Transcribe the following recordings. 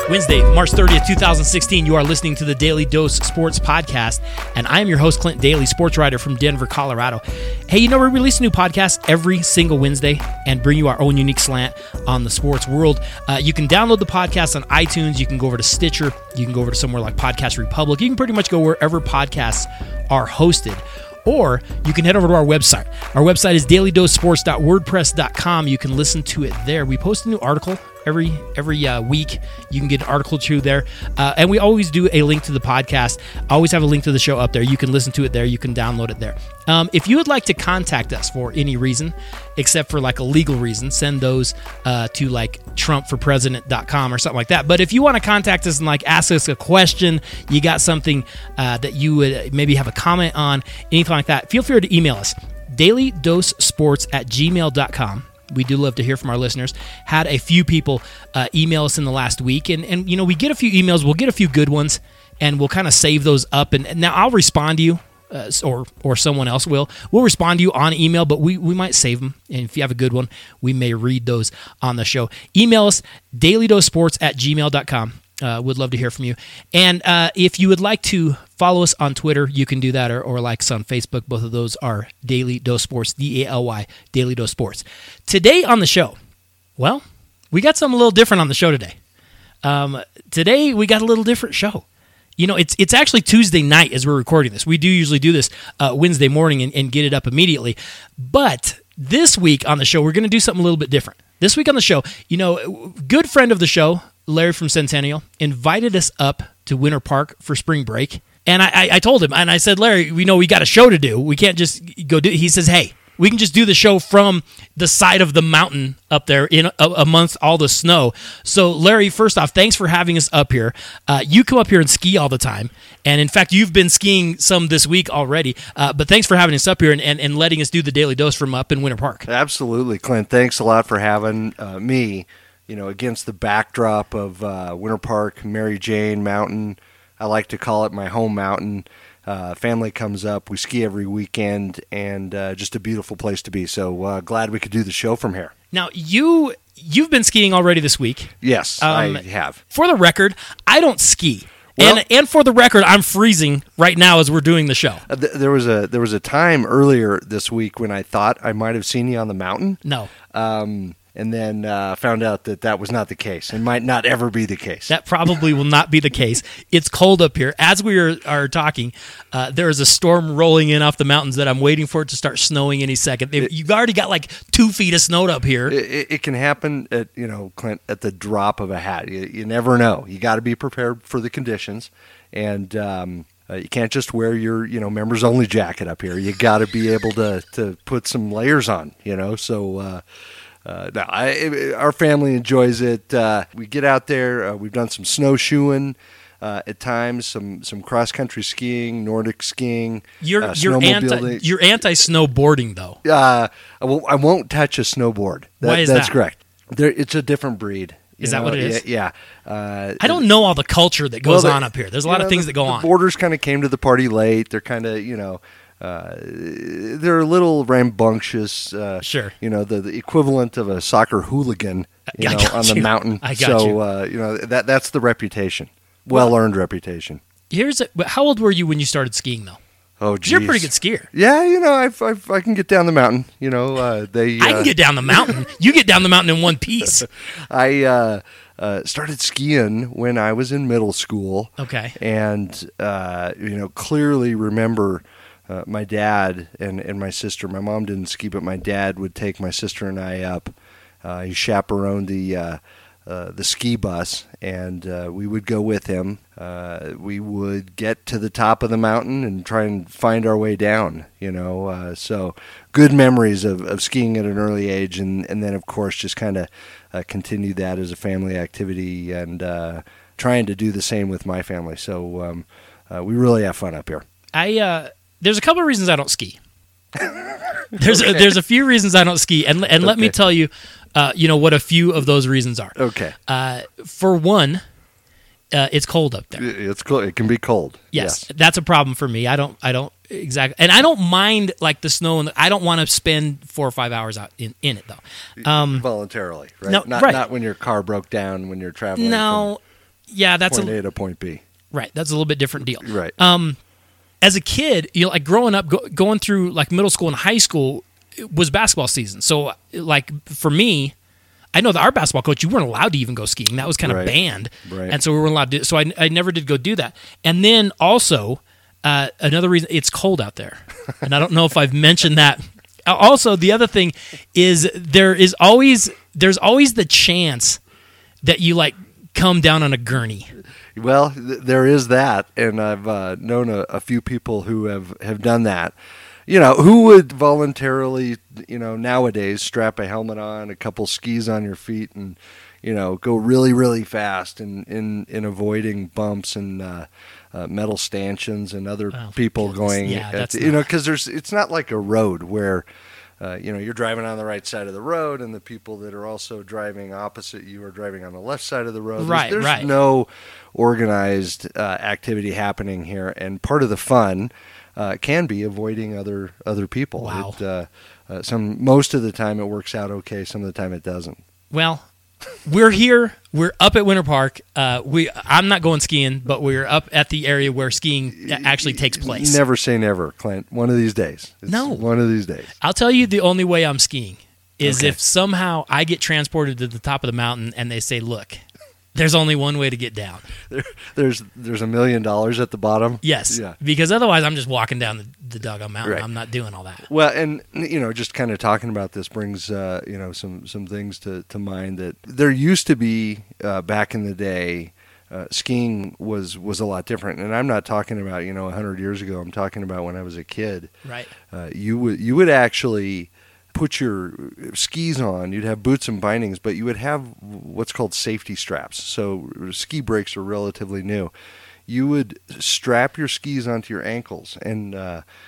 Wednesday, March 30th, 2016. You are listening to the Daily Dose Sports Podcast, and I am your host, Clint Daly, sports writer from Denver, Colorado. Hey, we release a new podcast every single Wednesday and bring you our own unique slant on the sports world. You can download the podcast on iTunes. You can go over to Stitcher. You can go over to somewhere like Podcast Republic. You can pretty much go wherever podcasts are hosted. Or you can head over to our website. Our website is dailydosesports.wordpress.com. You can listen to it there. We post a new article every week. You can get an article or two there. And we always do a link to the podcast. I always have a link to the show up there. You can listen to it there. You can download it there. If you would like to contact us for any reason, except for like a legal reason, send those to like trumpforpresident.com or something like that. But if you want to contact us and like ask us a question, you got something that you would maybe have a comment on, anything like that, feel free to email us. dailydosesports@gmail.com. We do love to hear from our listeners. Had a few people email us in the last week, and we get a few emails. We'll get a few good ones, and we'll kind of save those up. And now I'll respond to you, or someone else will. We'll respond to you on email, but we might save them. And if you have a good one, we may read those on the show. Email us, dailydosesports@gmail.com. Would love to hear from you. And if you would like to follow us on Twitter, you can do that, or like us on Facebook. Both of those are Daily Dose Sports, DALY, Daily Dose Sports. Today on the show, well, we got something a little different on the show today. Today we got a little different show. It's actually Tuesday night as we're recording this. We do usually do this Wednesday morning and get it up immediately. But this week on the show, we're going to do something a little bit different. This week on the show, good friend of the show, Larry from Centennial, invited us up to Winter Park for spring break. And I told him, and I said, Larry, we got a show to do. We can't just go do it. He says, hey, we can just do the show from the side of the mountain up there amongst all the snow. So, Larry, first off, thanks for having us up here. You come up here and ski all the time. And, in fact, you've been skiing some this week already. But thanks for having us up here and letting us do the Daily Dose from up in Winter Park. Absolutely, Clint. Thanks a lot for having me, against the backdrop of Winter Park, Mary Jane Mountain. I like to call it my home mountain. Family comes up. We ski every weekend, and just a beautiful place to be. So glad we could do the show from here. Now, you've been skiing already this week. Yes, I have. For the record, I don't ski. Well, and for the record, I'm freezing right now as we're doing the show. There was a time earlier this week when I thought I might have seen you on the mountain. No. And then found out that was not the case and might not ever be the case. That probably will not be the case. It's cold up here. As we are talking, there is a storm rolling in off the mountains that I'm waiting for it to start snowing any second. You've already got like 2 feet of snow up here. It can happen at, Clint, at the drop of a hat. You never know. You got to be prepared for the conditions. And you can't just wear your, members only jacket up here. You got to be able to put some layers on, so... our family enjoys it. We get out there. We've done some snowshoeing at times, some cross-country skiing, Nordic skiing, snowmobiling. You're anti-snowboarding, though. I won't touch a snowboard. Why is that? That's correct. It's a different breed. Is that what it is? Yeah. I don't know all the culture that goes on up here. There's a lot of things that go on. The boarders kind of came to the party late. They're kind of, they're a little rambunctious. Sure. The equivalent of a soccer hooligan, on the mountain. I got you. That's the reputation. Well-earned reputation. How old were you when you started skiing, though? Oh, geez. You're a pretty good skier. Yeah, I can get down the mountain. I can get down the mountain. You get down the mountain in one piece. I started skiing when I was in middle school. Okay. And, clearly remember my dad and my sister. My mom didn't ski, but my dad would take my sister and I up. He chaperoned the ski bus, and we would go with him. We would get to the top of the mountain and try and find our way down, so good memories of skiing at an early age, and then, of course, just kind of continue that as a family activity and trying to do the same with my family. So we really have fun up here. There's a couple of reasons I don't ski. There's a few reasons I don't ski, and let me tell you, what a few of those reasons are. Okay. For one, it's cold up there. It's cold. It can be cold. Yes, that's a problem for me. I don't exactly, and I don't mind like the snow, and I don't want to spend 4 or 5 hours out in it though. Voluntarily, right? No, not right. Not when your car broke down when you're traveling. No. Yeah, that's point A to point B. right. That's a little bit different deal. Right. As a kid, like growing up, going through like middle school and high school, it was basketball season. So like for me, I know that our basketball coach, you weren't allowed to even go skiing. That was kind of banned. Right. And so we weren't allowed to. So I never did go do that. And then also, another reason, it's cold out there. And I don't know if I've mentioned that. Also, the other thing is there's always the chance that you like come down on a gurney. Well, there is that, and I've known a few people who have done that. Who would voluntarily, nowadays strap a helmet on, a couple skis on your feet, and go really, really fast in avoiding bumps and metal stanchions and other people going. Yeah, because it's not like a road where. You're driving on the right side of the road, and the people that are also driving opposite you are driving on the left side of the road. There's no organized activity happening here, and part of the fun can be avoiding other people. Wow. Most of the time it works out okay. Some of the time it doesn't. Well, we're here. We're up at Winter Park. I'm not going skiing, but we're up at the area where skiing actually takes place. Never say never, Clint. One of these days. No. One of these days. I'll tell you the only way I'm skiing is if somehow I get transported to the top of the mountain and they say, look, there's only one way to get down. There's $1 million at the bottom? Yes. Yeah. Because otherwise I'm just walking down the doggone mountain. Right. I'm not doing all that. Well, and, just kind of talking about this brings, some things to mind that there used to be back in the day. Skiing was a lot different, and I'm not talking about 100 years ago. I'm talking about when I was a kid. Right. You would actually put your skis on. You'd have boots and bindings, but you would have what's called safety straps. So ski brakes are relatively new. You would strap your skis onto your ankles, and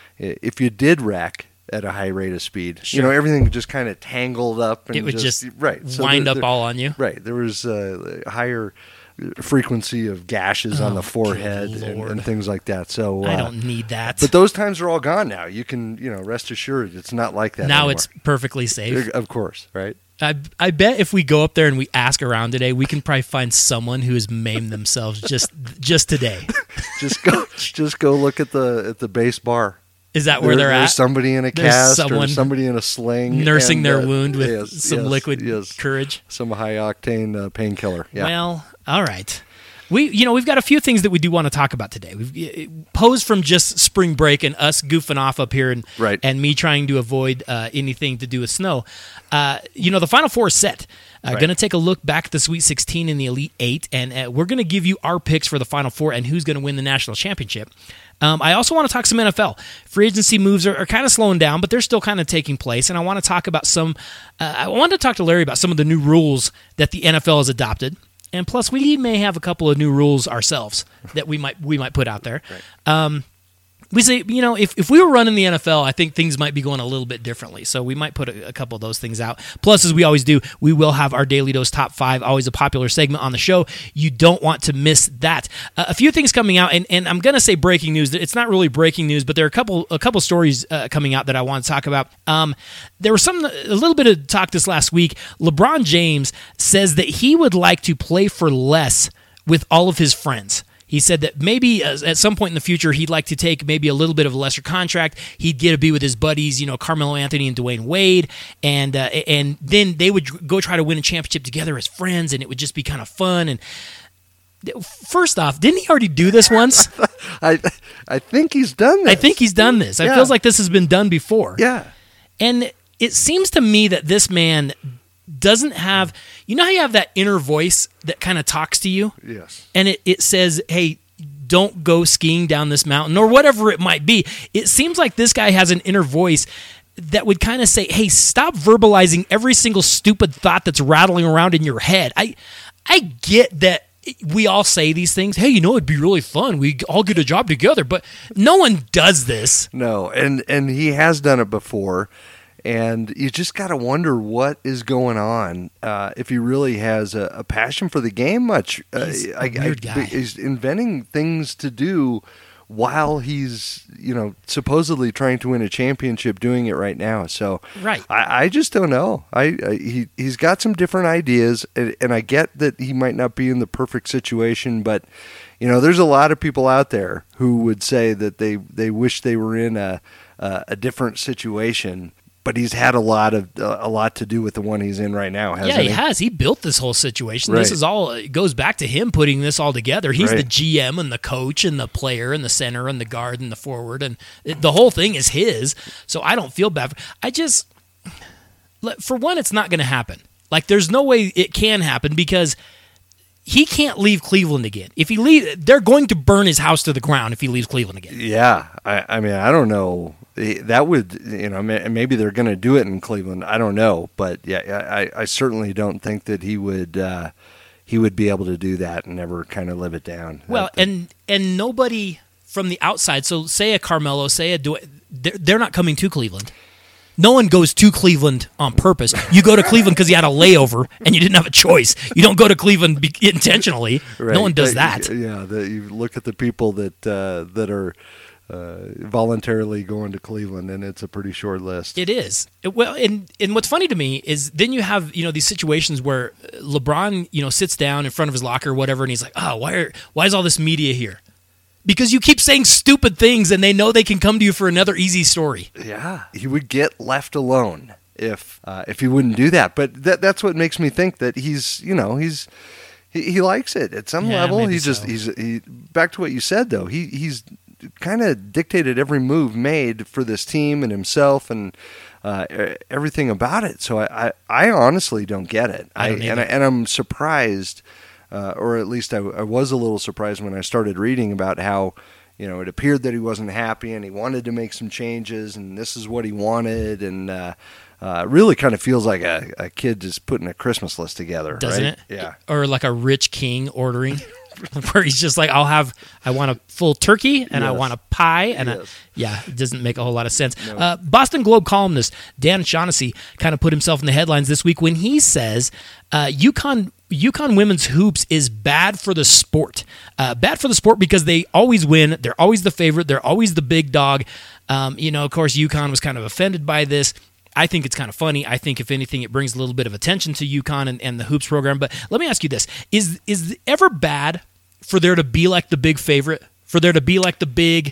if you did wreck at a high rate of speed, everything just kind of tangled up, and it would just so wind up all on you. Right. There was a higher frequency of gashes on the forehead and things like that. So I don't need that. But those times are all gone now. You can, rest assured it's not like that now anymore. It's perfectly safe. Of course, right? I bet if we go up there and we ask around today, we can probably find someone who has maimed themselves just today. just go look at the base bar. Is that where they're at? There's somebody in a cast or somebody in a sling. Nursing their wound with some liquid courage. Some high-octane painkiller. Yeah. Well, all right. We've got a few things that we do want to talk about today. We've posed from just spring break and us goofing off up here and me trying to avoid anything to do with snow. The Final Four is set. Going to take a look back at the Sweet 16 and the Elite 8, and we're going to give you our picks for the Final Four and who's going to win the national championship. I also want to talk some NFL. Free agency moves are kind of slowing down, but they're still kind of taking place. And I want to talk about I want to talk to Larry about some of the new rules that the NFL has adopted. And plus, we may have a couple of new rules ourselves that we might put out there. Right. We say, if we were running the NFL, I think things might be going a little bit differently. So we might put a couple of those things out. Plus, as we always do, we will have our Daily Dose Top 5, always a popular segment on the show. You don't want to miss that. A few things coming out, and I'm going to say breaking news. It's not really breaking news, but there are a couple stories coming out that I want to talk about. There was a little bit of talk this last week. LeBron James says that he would like to play for less with all of his friends. He said that maybe at some point in the future, he'd like to take maybe a little bit of a lesser contract. He'd get to be with his buddies, Carmelo Anthony and Dwayne Wade, and then they would go try to win a championship together as friends, and it would just be kind of fun. And first off, didn't he already do this once? I think he's done this. I think he's done this. It feels like this has been done before. Yeah. And it seems to me that this man doesn't have, how you have that inner voice that kind of talks to you? Yes. And it says, hey, don't go skiing down this mountain or whatever it might be. It seems like this guy has an inner voice that would kind of say, hey, stop verbalizing every single stupid thought that's rattling around in your head. I get that we all say these things. Hey, it'd be really fun. We all get a job together, but no one does this. No, and he has done it before. And you just got to wonder what is going on. If he really has a passion for the game much. He's a weird guy. He's inventing things to do while he's, supposedly trying to win a championship doing it right now. So Right. I just don't know. He's got some different ideas, and I get that he might not be in the perfect situation, but there's a lot of people out there who would say that they wish they were in a different situation. But he's had a lot to do with the one he's in right now, hasn't he? Yeah, he has. He built this whole situation. Right. This is all, it goes back to him putting this all together. He's Right. the GM and the coach and the player and the center and the guard and the forward, and the whole thing is his. So I don't feel bad. For one, it's not going to happen. Like, there's no way it can happen because he can't leave Cleveland again. If he leaves, they're going to burn his house to the ground if he leaves Cleveland again. Yeah, I mean, I don't know. That would, maybe they're going to do it in Cleveland. I don't know, but yeah, I certainly don't think that he would be able to do that and never kind of live it down. Well, and nobody from the outside. So say a Carmelo, they're not coming to Cleveland. No one goes to Cleveland on purpose. You go to Cleveland because you had a layover and you didn't have a choice. You don't go to Cleveland intentionally. Right. No one does that. Yeah, you look at the people that are voluntarily going to Cleveland, and it's a pretty short list. It is. And what's funny to me is then you have these situations where LeBron sits down in front of his locker or whatever, and he's like, why is all this media here? Because you keep saying stupid things, and they know they can come to you for another easy story. Yeah, he would get left alone if he wouldn't do that. But that's what makes me think that he likes it at some level. He back to what you said though. He's kind of dictated every move made for this team and himself and everything about it. So I honestly don't get it. And I'm surprised. Or at least I was a little surprised when I started reading about how, it appeared that he wasn't happy and he wanted to make some changes and this is what he wanted. And really kind of feels like a kid just putting a Christmas list together. Doesn't right? it? Yeah. Or like a rich king ordering. Where he's just like, I want a full turkey and I want a pie. And it doesn't make a whole lot of sense. No. Boston Globe columnist Dan Shaughnessy kind of put himself in the headlines this week when he says UConn women's hoops is bad for the sport. Bad for the sport because they always win. They're always the favorite. They're always the big dog. Of course, UConn was kind of offended by this. I think it's kind of funny. I think, if anything, it brings a little bit of attention to UConn and the hoops program. But let me ask you this. Is it ever bad for there to be like the big favorite? For there to be like the big,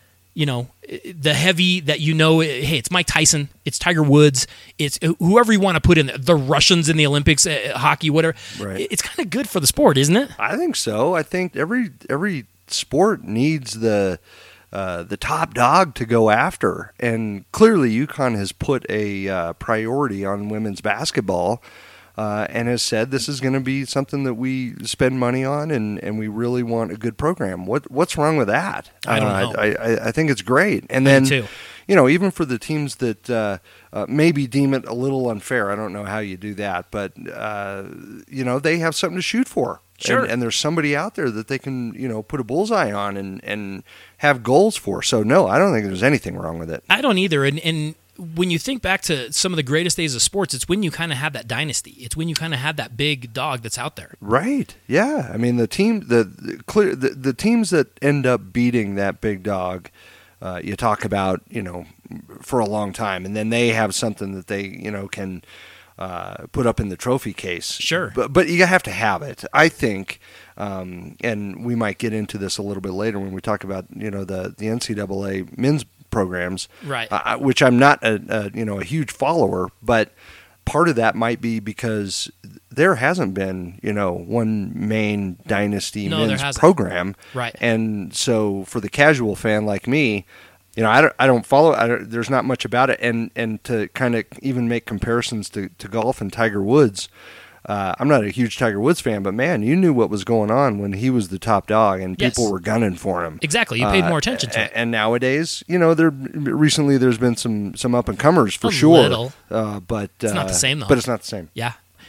the heavy that hey, it's Mike Tyson, it's Tiger Woods, it's whoever you want to put in there, the Russians in the Olympics, hockey, whatever. Right. It's kind of good for the sport, isn't it? I think so. I think every sport needs the top dog to go after. And clearly UConn has put a priority on women's basketball and has said this is going to be something that we spend money on and we really want a good program. What's wrong with that? I don't know. I think it's great. And then, Me too. Even for the teams that maybe deem it a little unfair, I don't know how you do that, but, they have something to shoot for. Sure. And there's somebody out there that they can, put a bullseye on and have goals for. So, no, I don't think there's anything wrong with it. I don't either. And when you think back to some of the greatest days of sports, it's when you kind of have that dynasty. It's when you kind of have that big dog that's out there. Right. Yeah. I mean, the teams that end up beating that big dog, you talk about, for a long time, and then they have something that they, can put up in the trophy case. Sure. But you have to have it. I think, and we might get into this a little bit later when we talk about, the NCAA men's programs, right? Which I'm not a huge follower, but part of that might be because there hasn't been one main dynasty men's program, right? And so for the casual fan like me, I don't follow. There's not much about it, and to kind of even make comparisons to golf and Tiger Woods. I'm not a huge Tiger Woods fan, but man, you knew what was going on when he was the top dog, and people were gunning for him. Exactly, you paid more attention to it. And nowadays, there's been some up and comers for sure. Little. But it's not the same though. But it's not the same. Yeah,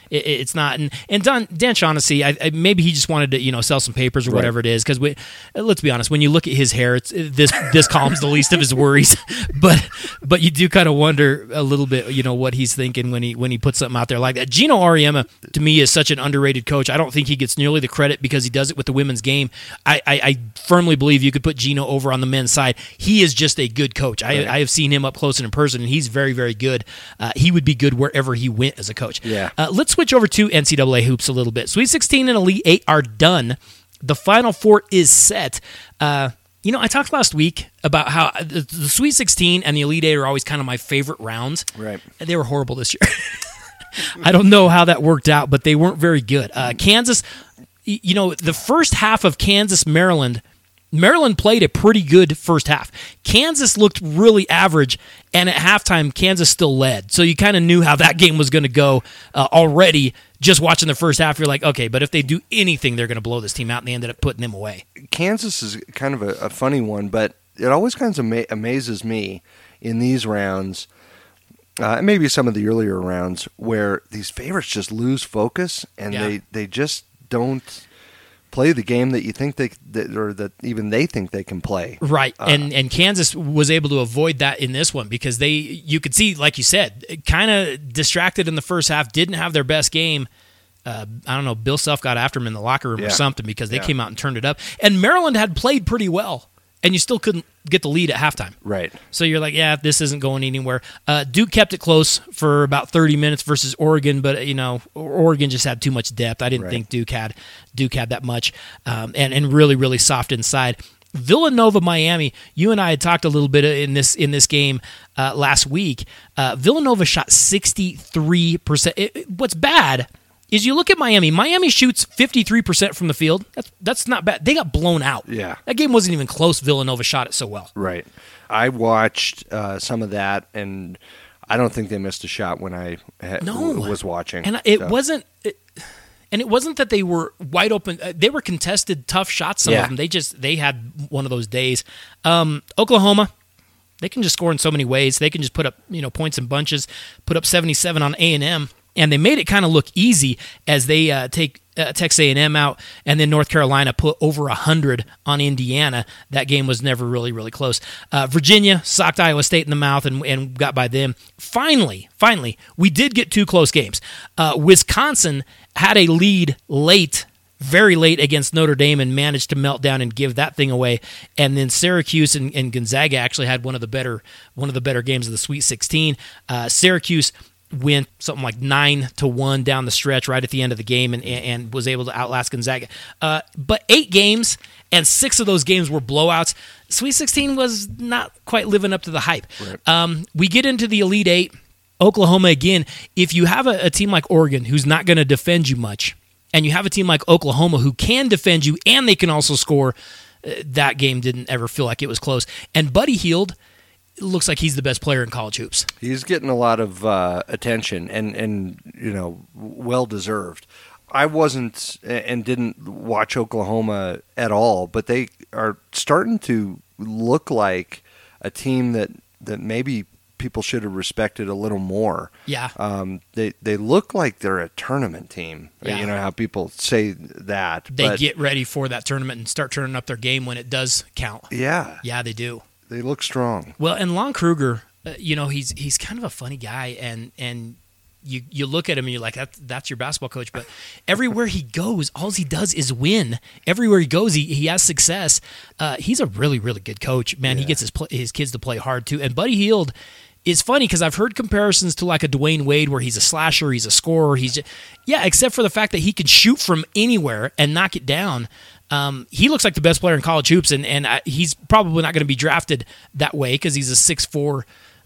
It's not. And Dan Shaughnessy, maybe he just wanted to sell some papers or whatever it is. Because let's be honest, when you look at his hair, this column's the least of his worries. But you do kind of wonder a little bit, what he's thinking when he puts something out there like that. Gino Auriemma, to me, is such an underrated coach. I don't think he gets nearly the credit because he does it with the women's game. I firmly believe you could put Gino over on the men's side. He is just a good coach. I have seen him up close and in person, and he's very, very good. He would be good wherever he went as a coach. Yeah. Let's switch over to NCAA hoops a little bit. Sweet 16 and Elite 8 are done. The Final Four is set. I talked last week about how the Sweet 16 and the Elite 8 are always kind of my favorite rounds. Right. They were horrible this year. I don't know how that worked out, but they weren't very good. Kansas, the first half of Kansas-Maryland played a pretty good first half. Kansas looked really average, and at halftime, Kansas still led. So you kind of knew how that game was going to go already. Just watching the first half, you're like, okay, but if they do anything, they're going to blow this team out, and they ended up putting them away. Kansas is kind of a funny one, but it always kind of amazes me in these rounds, and maybe some of the earlier rounds, where these favorites just lose focus, and they just don't play the game that you think that even they think they can play. Right. And Kansas was able to avoid that in this one because you could see, like you said, kind of distracted in the first half, didn't have their best game. I don't know, Bill Self got after him in the locker room or something because they came out and turned it up. And Maryland had played pretty well, and you still couldn't get the lead at halftime. Right. So you're like, this isn't going anywhere. Duke kept it close for about 30 minutes versus Oregon, but Oregon just had too much depth. I didn't think Duke had that much, and really, really soft inside. Villanova, Miami. You and I had talked a little bit in this game last week. Villanova shot 63%. What's bad is you look at Miami. Miami shoots 53% from the field. That's not bad. They got blown out. Yeah. That game wasn't even close. Villanova shot it so well. Right. I watched some of that, and I don't think they missed a shot when I was watching. And it wasn't that they were wide open. They were contested, tough shots, some of them. They had one of those days. Oklahoma, they can just score in so many ways. They can just put up points in bunches, put up 77 on A&M. And they made it kind of look easy as they take Texas A&M out, and then North Carolina put over 100 on Indiana. That game was never really, really close. Virginia socked Iowa State in the mouth and got by them. Finally, we did get two close games. Wisconsin had a lead very late against Notre Dame and managed to melt down and give that thing away. And then Syracuse and Gonzaga actually had one of the better games of the Sweet 16. Syracuse went something like 9-1 down the stretch right at the end of the game and was able to outlast Gonzaga. But 8 games, and 6 of those games were blowouts. Sweet 16 was not quite living up to the hype. Right. We get into the Elite 8. Oklahoma, again, if you have a team like Oregon who's not going to defend you much, and you have a team like Oklahoma who can defend you and they can also score, that game didn't ever feel like it was close. And Buddy Hield looks like he's the best player in college hoops. He's getting a lot of attention and well deserved. I wasn't and didn't watch Oklahoma at all, but they are starting to look like a team that maybe people should have respected a little more. Yeah. They look like they're a tournament team. Yeah. You know how people say that. They get ready for that tournament and start turning up their game when it does count. Yeah. Yeah, they do. They look strong. Well, and Lon Kruger, he's kind of a funny guy, and you look at him and you're like, that's your basketball coach. But everywhere he goes, all he does is win. Everywhere he goes, he has success. He's a really, really good coach. Man, He gets his kids to play hard too. And Buddy Hield is funny because I've heard comparisons to like a Dwayne Wade where he's a slasher, he's a scorer, except for the fact that he can shoot from anywhere and knock it down. He looks like the best player in college hoops, and he's probably not going to be drafted that way because he's a 6'4",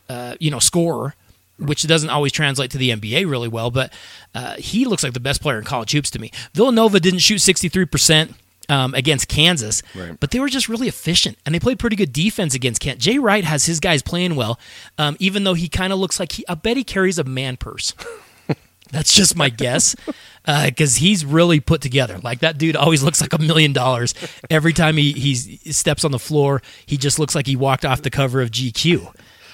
scorer, which doesn't always translate to the NBA really well. But he looks like the best player in college hoops to me. Villanova didn't shoot 63% against Kansas, right, but they were just really efficient, and they played pretty good defense against Kansas. Jay Wright has his guys playing well, even though he kind of looks like I bet he carries a man purse. That's just my guess, because he's really put together. Like, that dude always looks like $1 million. Every time he steps on the floor, he just looks like he walked off the cover of GQ.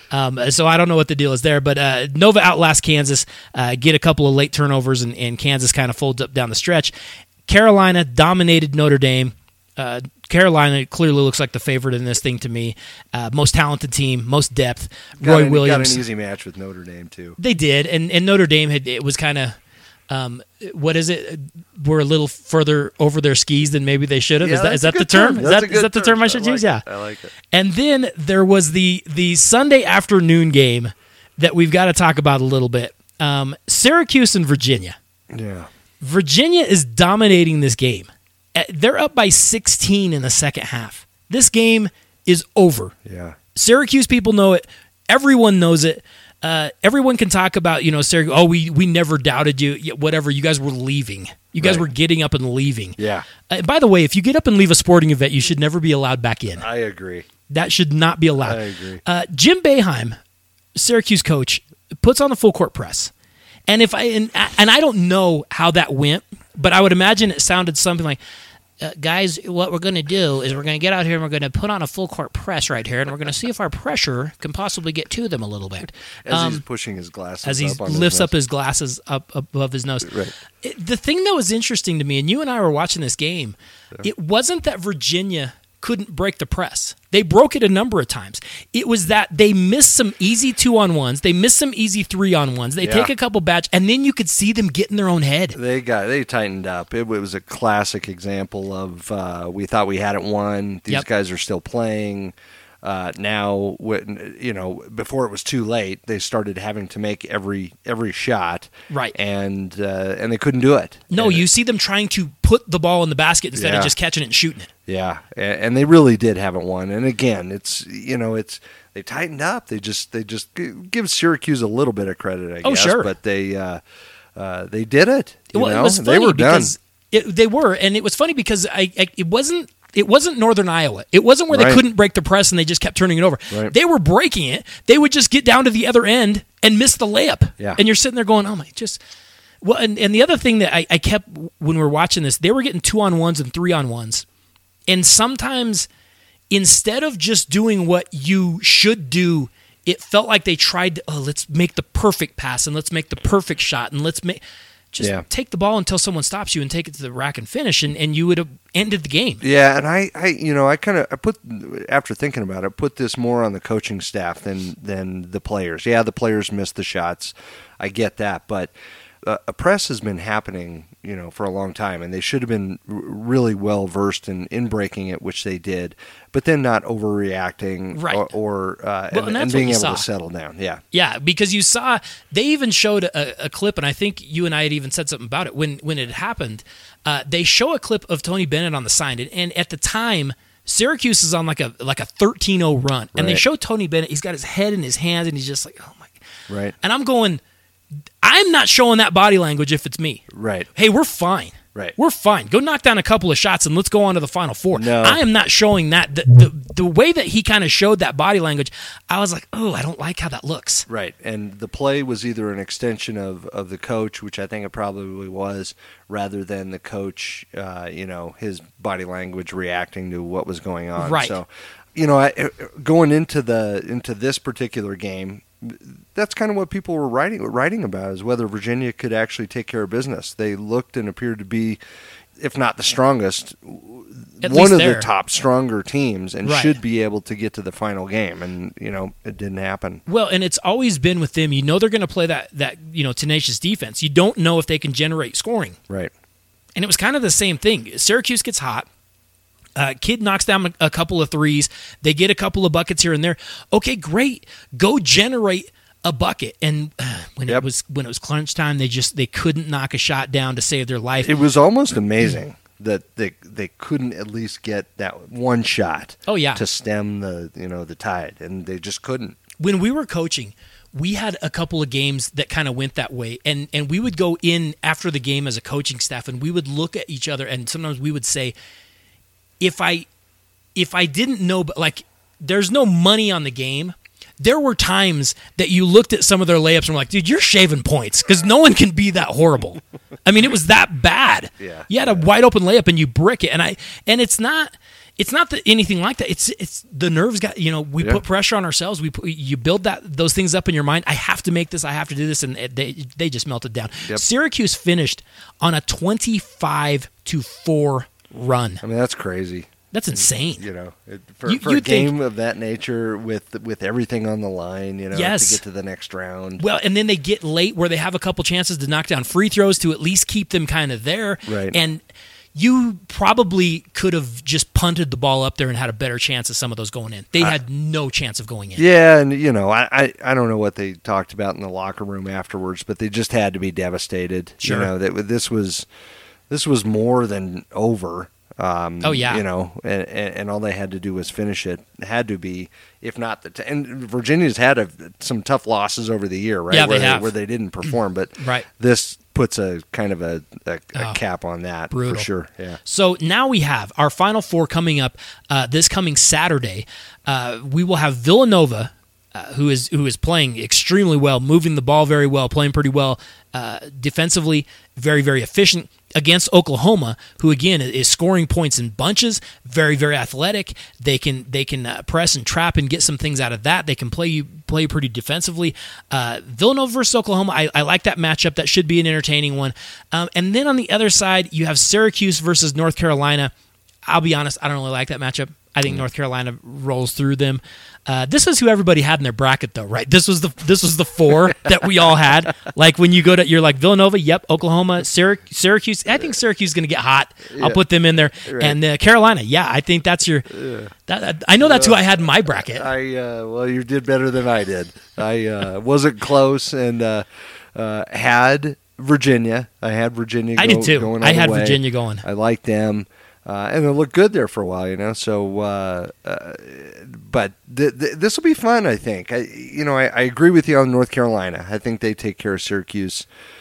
So I don't know what the deal is there. But Nova outlasts Kansas, get a couple of late turnovers, and Kansas kind of folds up down the stretch. Carolina dominated Notre Dame. Carolina clearly looks like the favorite in this thing to me. Most talented team, most depth. Roy Williams got an easy match with Notre Dame too. They did, and Notre Dame it was kind of. What is it? We're a little further over their skis than maybe they should have. Yeah, Is that the term? Is that the term I should use? Yeah, I like it. And then there was the Sunday afternoon game that we've got to talk about a little bit. Syracuse and Virginia. Yeah, Virginia is dominating this game. They're up by 16 in the second half. This game is over. Yeah, Syracuse people know it. Everyone knows it. Everyone can talk about, Syracuse, we never doubted you, whatever, you guys were leaving. You guys were getting up and leaving. Yeah. By the way, if you get up and leave a sporting event, you should never be allowed back in. I agree. That should not be allowed. I agree. Jim Boeheim, Syracuse coach, puts on the full court press. And I don't know how that went, but I would imagine it sounded something like, guys, what we're going to do is we're going to get out here and we're going to put on a full court press right here, and we're going to see if our pressure can possibly get to them a little bit. As he's pushing his glasses as he lifts up his glasses up above his nose. Right. The thing that was interesting to me, and you and I were watching this game, it wasn't that Virginia couldn't break the press. They broke it a number of times. It was that they missed some easy 2-on-1s. They missed some easy 3-on-1s. They take a couple batch, and then you could see them get in their own head. They tightened up. It was a classic example of we thought we had it won. These guys are still playing. Now, before it was too late, they started having to make every shot, right? And they couldn't do it. No, you see them trying to put the ball in the basket instead of just catching it and shooting it. Yeah, and they really did have it won. And again, it's they tightened up. They just give Syracuse a little bit of credit, I guess. Oh, sure. But they did it. It was funny they were done. They were, and it was funny because it wasn't Northern Iowa. It wasn't where they couldn't break the press and they just kept turning it over. Right. They were breaking it. They would just get down to the other end and miss the layup. Yeah. And you're sitting there going, oh my, just well. And the other thing that I kept when we were watching this, they were getting 2-on-1s and 3-on-1s, and sometimes instead of just doing what you should do, it felt like they tried to let's make the perfect pass and let's make the perfect shot and let's make. Just take the ball until someone stops you and take it to the rack and finish, and you would have ended the game. Yeah, and I put, after thinking about it, put this more on the coaching staff than the players. Yeah, the players missed the shots. I get that, but a press has been happening, for a long time, and they should have been really well versed in breaking it, which they did, but then not overreacting and being able to settle down. Yeah, yeah, because you saw they even showed a clip, and I think you and I had even said something about it when it happened. They show a clip of Tony Bennett on the side, and at the time, Syracuse is on like a 13-0 run, and they show Tony Bennett. He's got his head in his hands, and he's just like, oh my, right. And I'm going, I'm not showing that body language if it's me. Right. Hey, we're fine. Right. We're fine. Go knock down a couple of shots and let's go on to the Final Four. No. I am not showing that. The way that he kind of showed that body language, I was like, oh, I don't like how that looks. Right. And the play was either an extension of the coach, which I think it probably was, rather than the coach, his body language reacting to what was going on. Right. So, going into this particular game, that's kind of what people were writing about, is whether Virginia could actually take care of business. They looked and appeared to be, if not the strongest, one of the top stronger teams, and should be able to get to the final game. And it didn't happen. Well, and it's always been with them. They're going to play that tenacious defense. You don't know if they can generate scoring. Right. And it was kind of the same thing. Syracuse gets hot. Kid knocks down a couple of threes. They get a couple of buckets here and there. Okay, great. Go generate a bucket. And when it was crunch time, they couldn't knock a shot down to save their life. It was almost amazing that they couldn't at least get that one shot. Oh yeah. To stem the tide, and they just couldn't. When we were coaching, we had a couple of games that kind of went that way, and we would go in after the game as a coaching staff, and we would look at each other, and sometimes we would say, if I didn't know, but like, there's no money on the game, there were times that you looked at some of their layups and were like, dude, you're shaving points because no one can be that horrible. I mean, it was that bad. Yeah. You had a wide open layup and you brick it. And it's not that anything like that. It's the nerves got, we put pressure on ourselves. You build those things up in your mind. I have to make this. I have to do this. And they just melted down. Yep. Syracuse finished on a 25-4 run. I mean, that's crazy. That's insane. For a game of that nature with everything on the line, Yes. to get to the next round. Well, and then they get late where they have a couple chances to knock down free throws to at least keep them kind of there. Right. And you probably could have just punted the ball up there and had a better chance of some of those going in. They had no chance of going in. Yeah, and I don't know what they talked about in the locker room afterwards, but they just had to be devastated. Sure. That this was more than over. Oh yeah. And all they had to do was finish it. It had to be, if not and Virginia's had some tough losses over the year, right? Yeah, where they didn't perform, but right. This puts a kind of a cap on that. Brutal. For sure. Yeah. So now we have our Final Four coming up this coming Saturday. We will have Villanova, who is playing extremely well, moving the ball very well, playing pretty well defensively, very, very efficient, against Oklahoma, who again is scoring points in bunches, very, very athletic. They can press and trap and get some things out of that. They can play pretty defensively. Villanova versus Oklahoma, I like that matchup. That should be an entertaining one. And then on the other side, you have Syracuse versus North Carolina. I'll be honest, I don't really like that matchup. I think North Carolina rolls through them. This is who everybody had in their bracket, though, right? This was the four that we all had. Like when you go to, you're like Villanova, yep, Oklahoma, Syracuse. I think Syracuse is going to get hot. I'll put them in there, right. And Carolina. Yeah, I think that's your. I know that's who I had in my bracket. Well, you did better than I did. I wasn't close and had Virginia. I had Virginia. I did too. Going I had way. Virginia going. I liked them. And it looked good there for a while, So, but this will be fun, I think. I agree with you on North Carolina. I think they take care of Syracuse.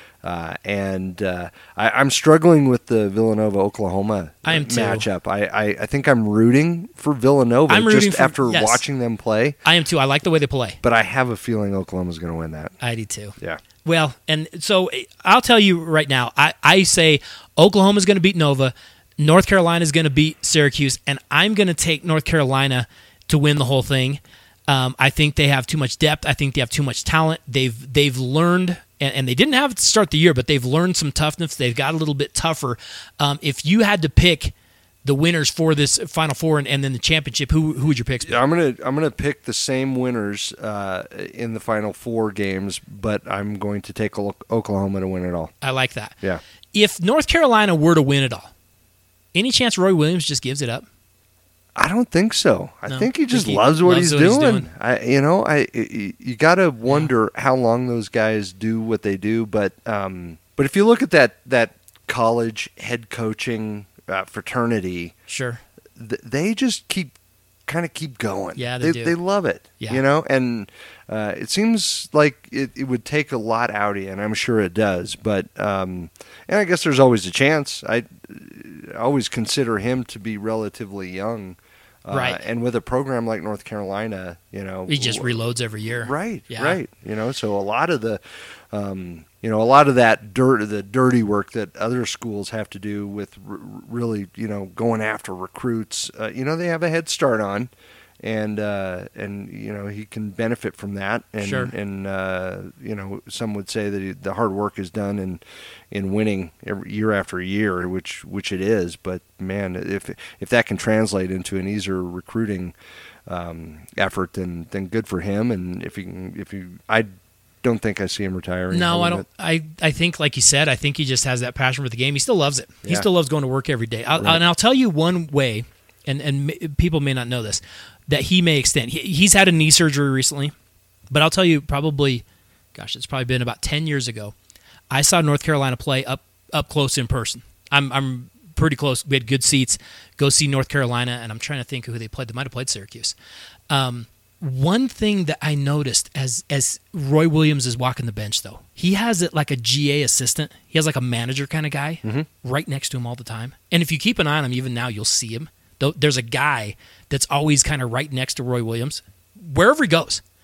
And I'm struggling with the Villanova-Oklahoma matchup. I think I'm rooting for Villanova after watching them play. I am too. I like the way they play. But I have a feeling Oklahoma's going to win that. I do too. Yeah. Well, and so I'll tell you right now, I say Oklahoma's going to beat Nova. North Carolina is going to beat Syracuse, and I'm going to take North Carolina to win the whole thing. I think they have too much depth. I think they have too much talent. They've learned, and they didn't have it to start the year, but they've learned some toughness. They've got a little bit tougher. If you had to pick the winners for this Final Four and then the championship, who would your picks be? Yeah, I'm gonna pick the same winners in the Final Four games, but I'm going to take Oklahoma to win it all. I like that. Yeah. If North Carolina were to win it all, any chance Roy Williams just gives it up? I don't think so. No, I think he just loves what he's doing. You got to wonder how long those guys do what they do. But if you look at that college head coaching fraternity, sure, they just keep going. Yeah, they do. They love it. Yeah. And it seems like it would take a lot out of you, and I'm sure it does. But and I guess there's always a chance. I always consider him to be relatively young. Right. And with a program like North Carolina, he just reloads every year. Right. Yeah. Right. So a lot of the, that the dirty work that other schools have to do with really, going after recruits, they have a head start on, and he can benefit from that. And, sure. And some would say that the hard work is done in winning year after year, which it is. But man, if that can translate into an easier recruiting effort, then good for him. And I don't think I see him retiring. No, I don't. I think, like you said, I think he just has that passion for the game. He still loves it. Yeah. He still loves going to work every day. And I'll tell you one way, and people may not know this, that he may extend. He's had a knee surgery recently, but I'll tell you it's probably been about 10 years ago. I saw North Carolina play up close in person. I'm pretty close. We had good seats. Go see North Carolina, and I'm trying to think of who they played. They might have played Syracuse. One thing that I noticed as Roy Williams is walking the bench, though, he has it like a GA assistant. He has like a manager kind of guy right next to him all the time. And if you keep an eye on him, even now, you'll see him. There's a guy that's always kind of right next to Roy Williams, wherever he goes.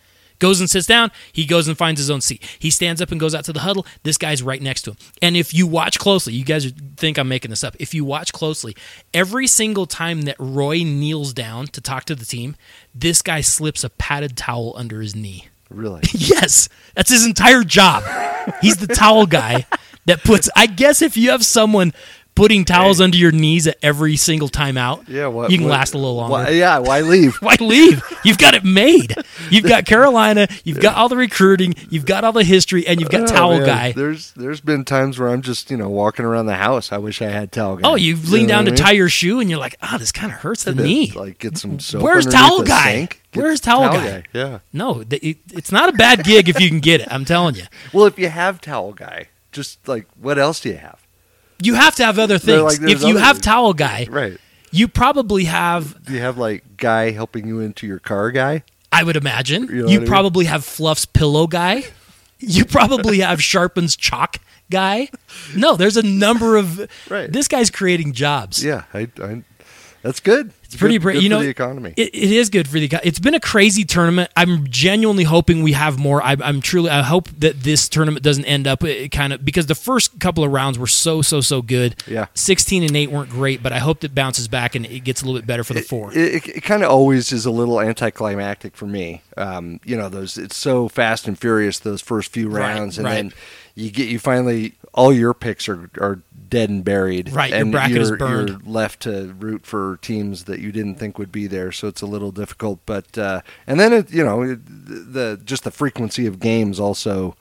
Goes and sits down. He goes and finds his own seat. He stands up and goes out to the huddle. This guy's right next to him. And if you watch closely, you guys think I'm making this up. If you watch closely, every single time that Roy kneels down to talk to the team, this guy slips a padded towel under his knee. Really? Yes. That's his entire job. He's the towel guy that puts, I guess if you have someone putting towels under your knees at every single time out, you can last a little longer. Why leave? Why leave? You've got it made. You've got Carolina, you've got all the recruiting, you've got all the history, and you've got towel guy. There's been times where I'm just, walking around the house. I wish I had towel guy. Oh, you lean down to tie your shoe, and you're like, this kind of hurts the knee. Like, get some soap. Where's towel guy? Where's towel guy? Yeah. No, it's not a bad gig if you can get it. I'm telling you. Well, if you have towel guy, just like, what else do you have? You have to have other things. Like, if you have towel guy, right, you probably have. Do you have like guy helping you into your car guy? I would imagine. You know you probably have Fluff's pillow guy. You probably have Sharpen's chalk guy. No, there's a number of. Right. This guy's creating jobs. Yeah, I that's good. It's pretty good for the economy. It is good for the economy. It's been a crazy tournament. I'm genuinely hoping we have more. I hope that this tournament doesn't end up kind of, because the first couple of rounds were so good. Yeah. 16 and 8 weren't great, but I hope it bounces back and it gets a little bit better for the 4. It kind of always is a little anticlimactic for me. It's so fast and furious those first few rounds, and then you finally, all your picks are dead and buried. Right, and your bracket is burned. You're left to root for teams that you didn't think would be there, so it's a little difficult. But and then the frequency of games also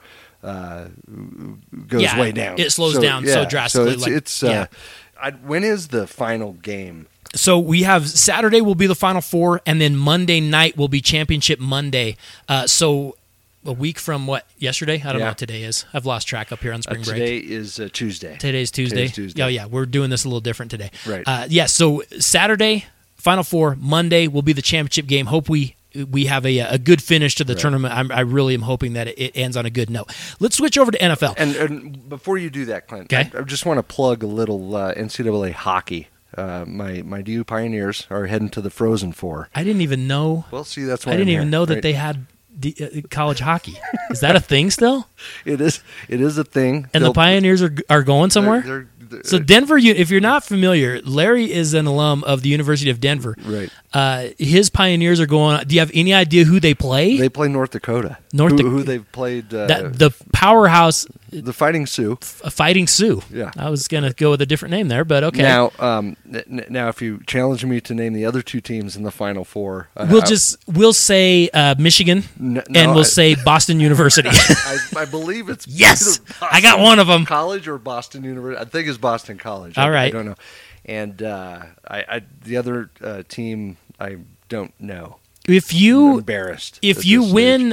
goes way down. It slows down so drastically. So when is the final game? So we have Saturday will be the Final Four, and then Monday night will be Championship Monday. So a week from yesterday? I don't know what today is. I've lost track up here on spring break. Today is Tuesday. Today's Tuesday. Oh, yeah. We're doing this a little different today. Right. So Saturday, Final Four. Monday will be the championship game. Hope we have a good finish to the tournament. I really am hoping that it ends on a good note. Let's switch over to NFL. And before you do that, Clint, I just want to plug a little NCAA hockey. My DU Pioneers are heading to the Frozen Four. I didn't even know. Well, see, that's why I didn't even know that they had college hockey. Is that a thing still? It is a thing. And the Pioneers are going somewhere? So Denver, if you're not familiar, Larry is an alum of the University of Denver. Right. His Pioneers are going. Do you have any idea who they play? They play North Dakota. Who they've played. The powerhouse. The Fighting Sioux. Fighting Sioux. Yeah. I was going to go with a different name there, but okay. Now, if you challenge me to name the other two teams in the Final Four, we'll say Michigan, and we'll say Boston University. I believe it's yes. I got one of them. College or Boston University? I think it's Boston College. All right. I don't know. And the other team, I don't know. I'm embarrassed. If you win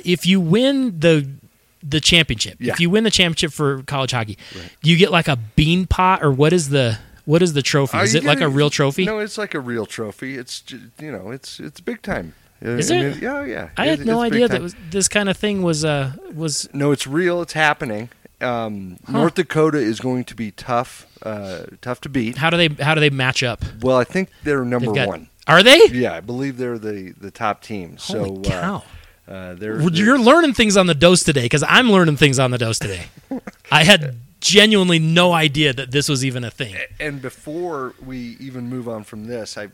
the championship, if you win the championship for college hockey, do you get like a bean pot, or what is the trophy? Is it like a real trophy? No, it's like a real trophy. It's it's big time. Is it? Yeah. I had no idea that this kind of thing was. No, it's real. It's happening. North Dakota is going to be tough to beat. How do they match up? Well, I think they're number one. Are they? Yeah, I believe they're the top team. Holy cow. You're learning things on the dose today, because I'm learning things on the dose today. I had genuinely no idea that this was even a thing. And before we even move on from this, I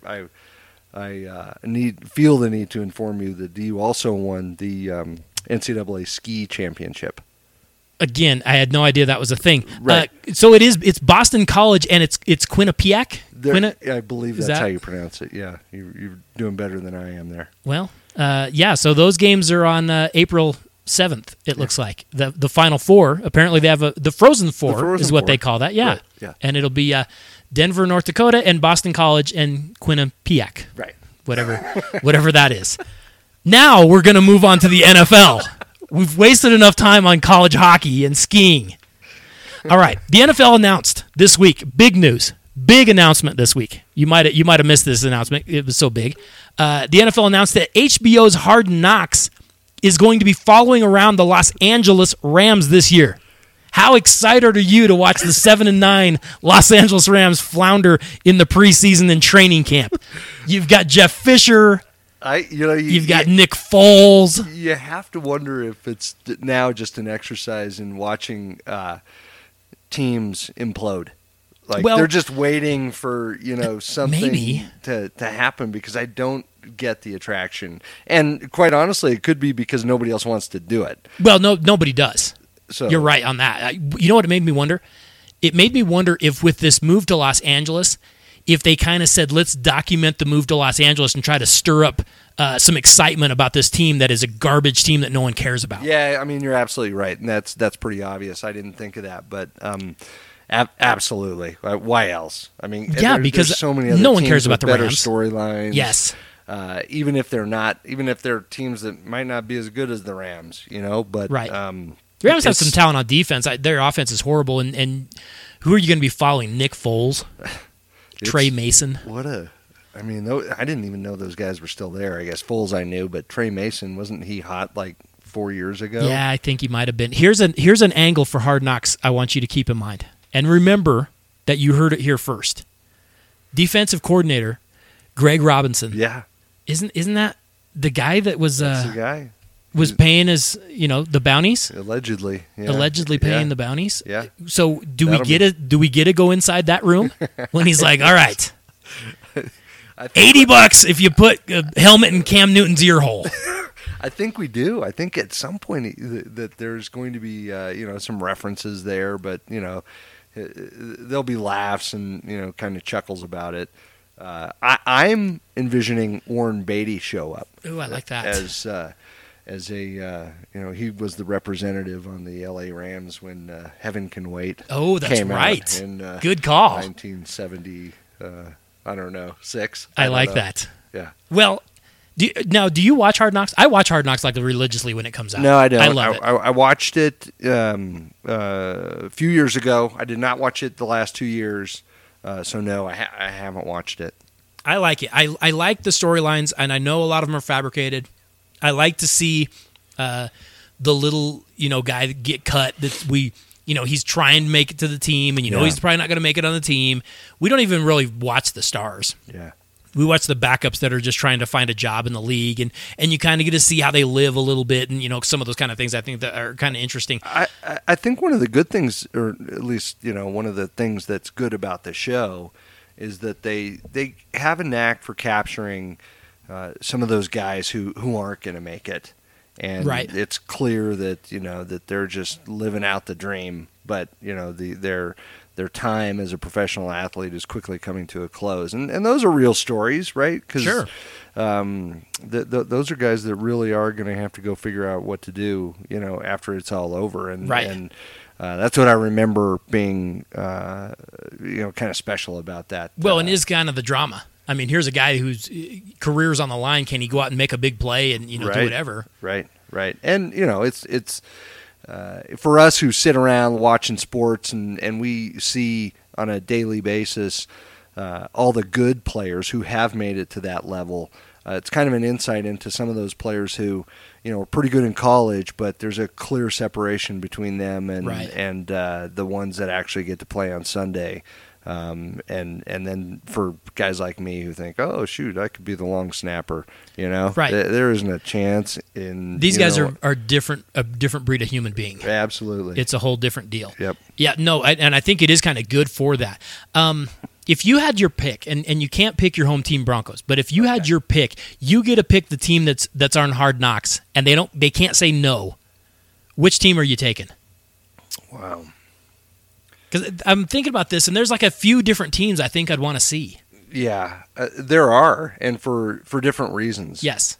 feel the need to inform you that DU also won the NCAA ski championship. Again, I had no idea that was a thing. Right. So it's Boston College, and it's Quinnipiac? I believe that's how you pronounce it. Yeah, you're doing better than I am there. Well, so those games are on April 7th, it looks like. The Final Four, apparently they have the Frozen Four is what they call that. Yeah. Right. Yeah. And it'll be Denver, North Dakota, and Boston College, and Quinnipiac. Right. Whatever that is. Now we're going to move on to the NFL. We've wasted enough time on college hockey and skiing. All right. The NFL announced this week, big news. Big announcement this week. You might have missed this announcement. It was so big. The NFL announced that HBO's Hard Knocks is going to be following around the Los Angeles Rams this year. How excited are you to watch the 7-9 Los Angeles Rams flounder in the preseason and training camp? You've got Jeff Fisher. You've got Nick Foles. You have to wonder if it's now just an exercise in watching teams implode. Like they're just waiting for something maybe to happen, because I don't get the attraction, and quite honestly, it could be because nobody else wants to do it. Well, nobody does. So you're right on that. You know what it made me wonder? It made me wonder if with this move to Los Angeles, if they kind of said, let's document the move to Los Angeles and try to stir up some excitement about this team that is a garbage team that no one cares about. Yeah, I mean, you're absolutely right, and that's pretty obvious. I didn't think of that, but absolutely. Why else? I mean, because there's so many other no one teams cares about with the better Rams. Storylines. Yes. Even if they're teams that might not be as good as the Rams, but right. The Rams have some talent on defense. Their offense is horrible, and who are you going to be following? Nick Foles, Trey Mason. I didn't even know those guys were still there. I guess Foles I knew, but Trey Mason, wasn't he hot like 4 years ago? Yeah, I think he might have been. Here's an angle for Hard Knocks I want you to keep in mind. And remember that you heard it here first. Defensive coordinator Greg Robinson. Yeah. Isn't that the guy that was That's the guy. Was paying his, the bounties? Allegedly. Yeah. Allegedly paying the bounties? Yeah. So do we get to go inside that room when he's like, all right, $80 if you put a helmet in Cam Newton's ear hole? I think we do. I think at some point that there's going to be some references there, but there'll be laughs and kind of chuckles about it. I'm envisioning Warren Beatty show up. Ooh, I like that. As a he was the representative on the LA Rams when Heaven Can Wait. Oh, that's came right. Out in, good call. 1970. I don't know, 6. I like that. Yeah. Well, do you watch Hard Knocks? I watch Hard Knocks like religiously when it comes out. No, I don't. I love it. I watched it a few years ago. I did not watch it the last 2 years. So no, I haven't watched it. I like it. I like the storylines, and I know a lot of them are fabricated. I like to see the little guy get cut that he's trying to make it to the team, and he's probably not going to make it on the team. We don't even really watch the stars. Yeah. We watch the backups that are just trying to find a job in the league, and you kind of get to see how they live a little bit, and some of those kind of things I think that are kind of interesting. I think one of the good things, or at least one of the things that's good about the show, is that they have a knack for capturing some of those guys who aren't going to make it, and right. It's clear that that they're just living out the dream, but their time as a professional athlete is quickly coming to a close, and those are real stories, right? Cause, sure. Those are guys that really are going to have to go figure out what to do, after it's all over, and right. And that's what I remember being, kind of special about that. Well, and it is kind of the drama. I mean, here's a guy whose career's on the line. Can he go out and make a big play and do whatever? Right. And it's. For us who sit around watching sports and we see on a daily basis all the good players who have made it to that level, it's kind of an insight into some of those players who are pretty good in college, but there's a clear separation between them and right. and the ones that actually get to play on Sunday. And then for guys like me who think, oh shoot, I could be the long snapper, right. There isn't a chance in these guys are different, a different breed of human being. Absolutely, it's a whole different deal. Yep. Yeah. No, and I think it is kind of good for that. If you had your pick, and you can't pick your home team Broncos, but if you had your pick, you get to pick the team that's on Hard Knocks, and they can't say no. Which team are you taking? Wow. Because I'm thinking about this, and there's like a few different teams I think I'd want to see. Yeah, there are, and for different reasons. Yes.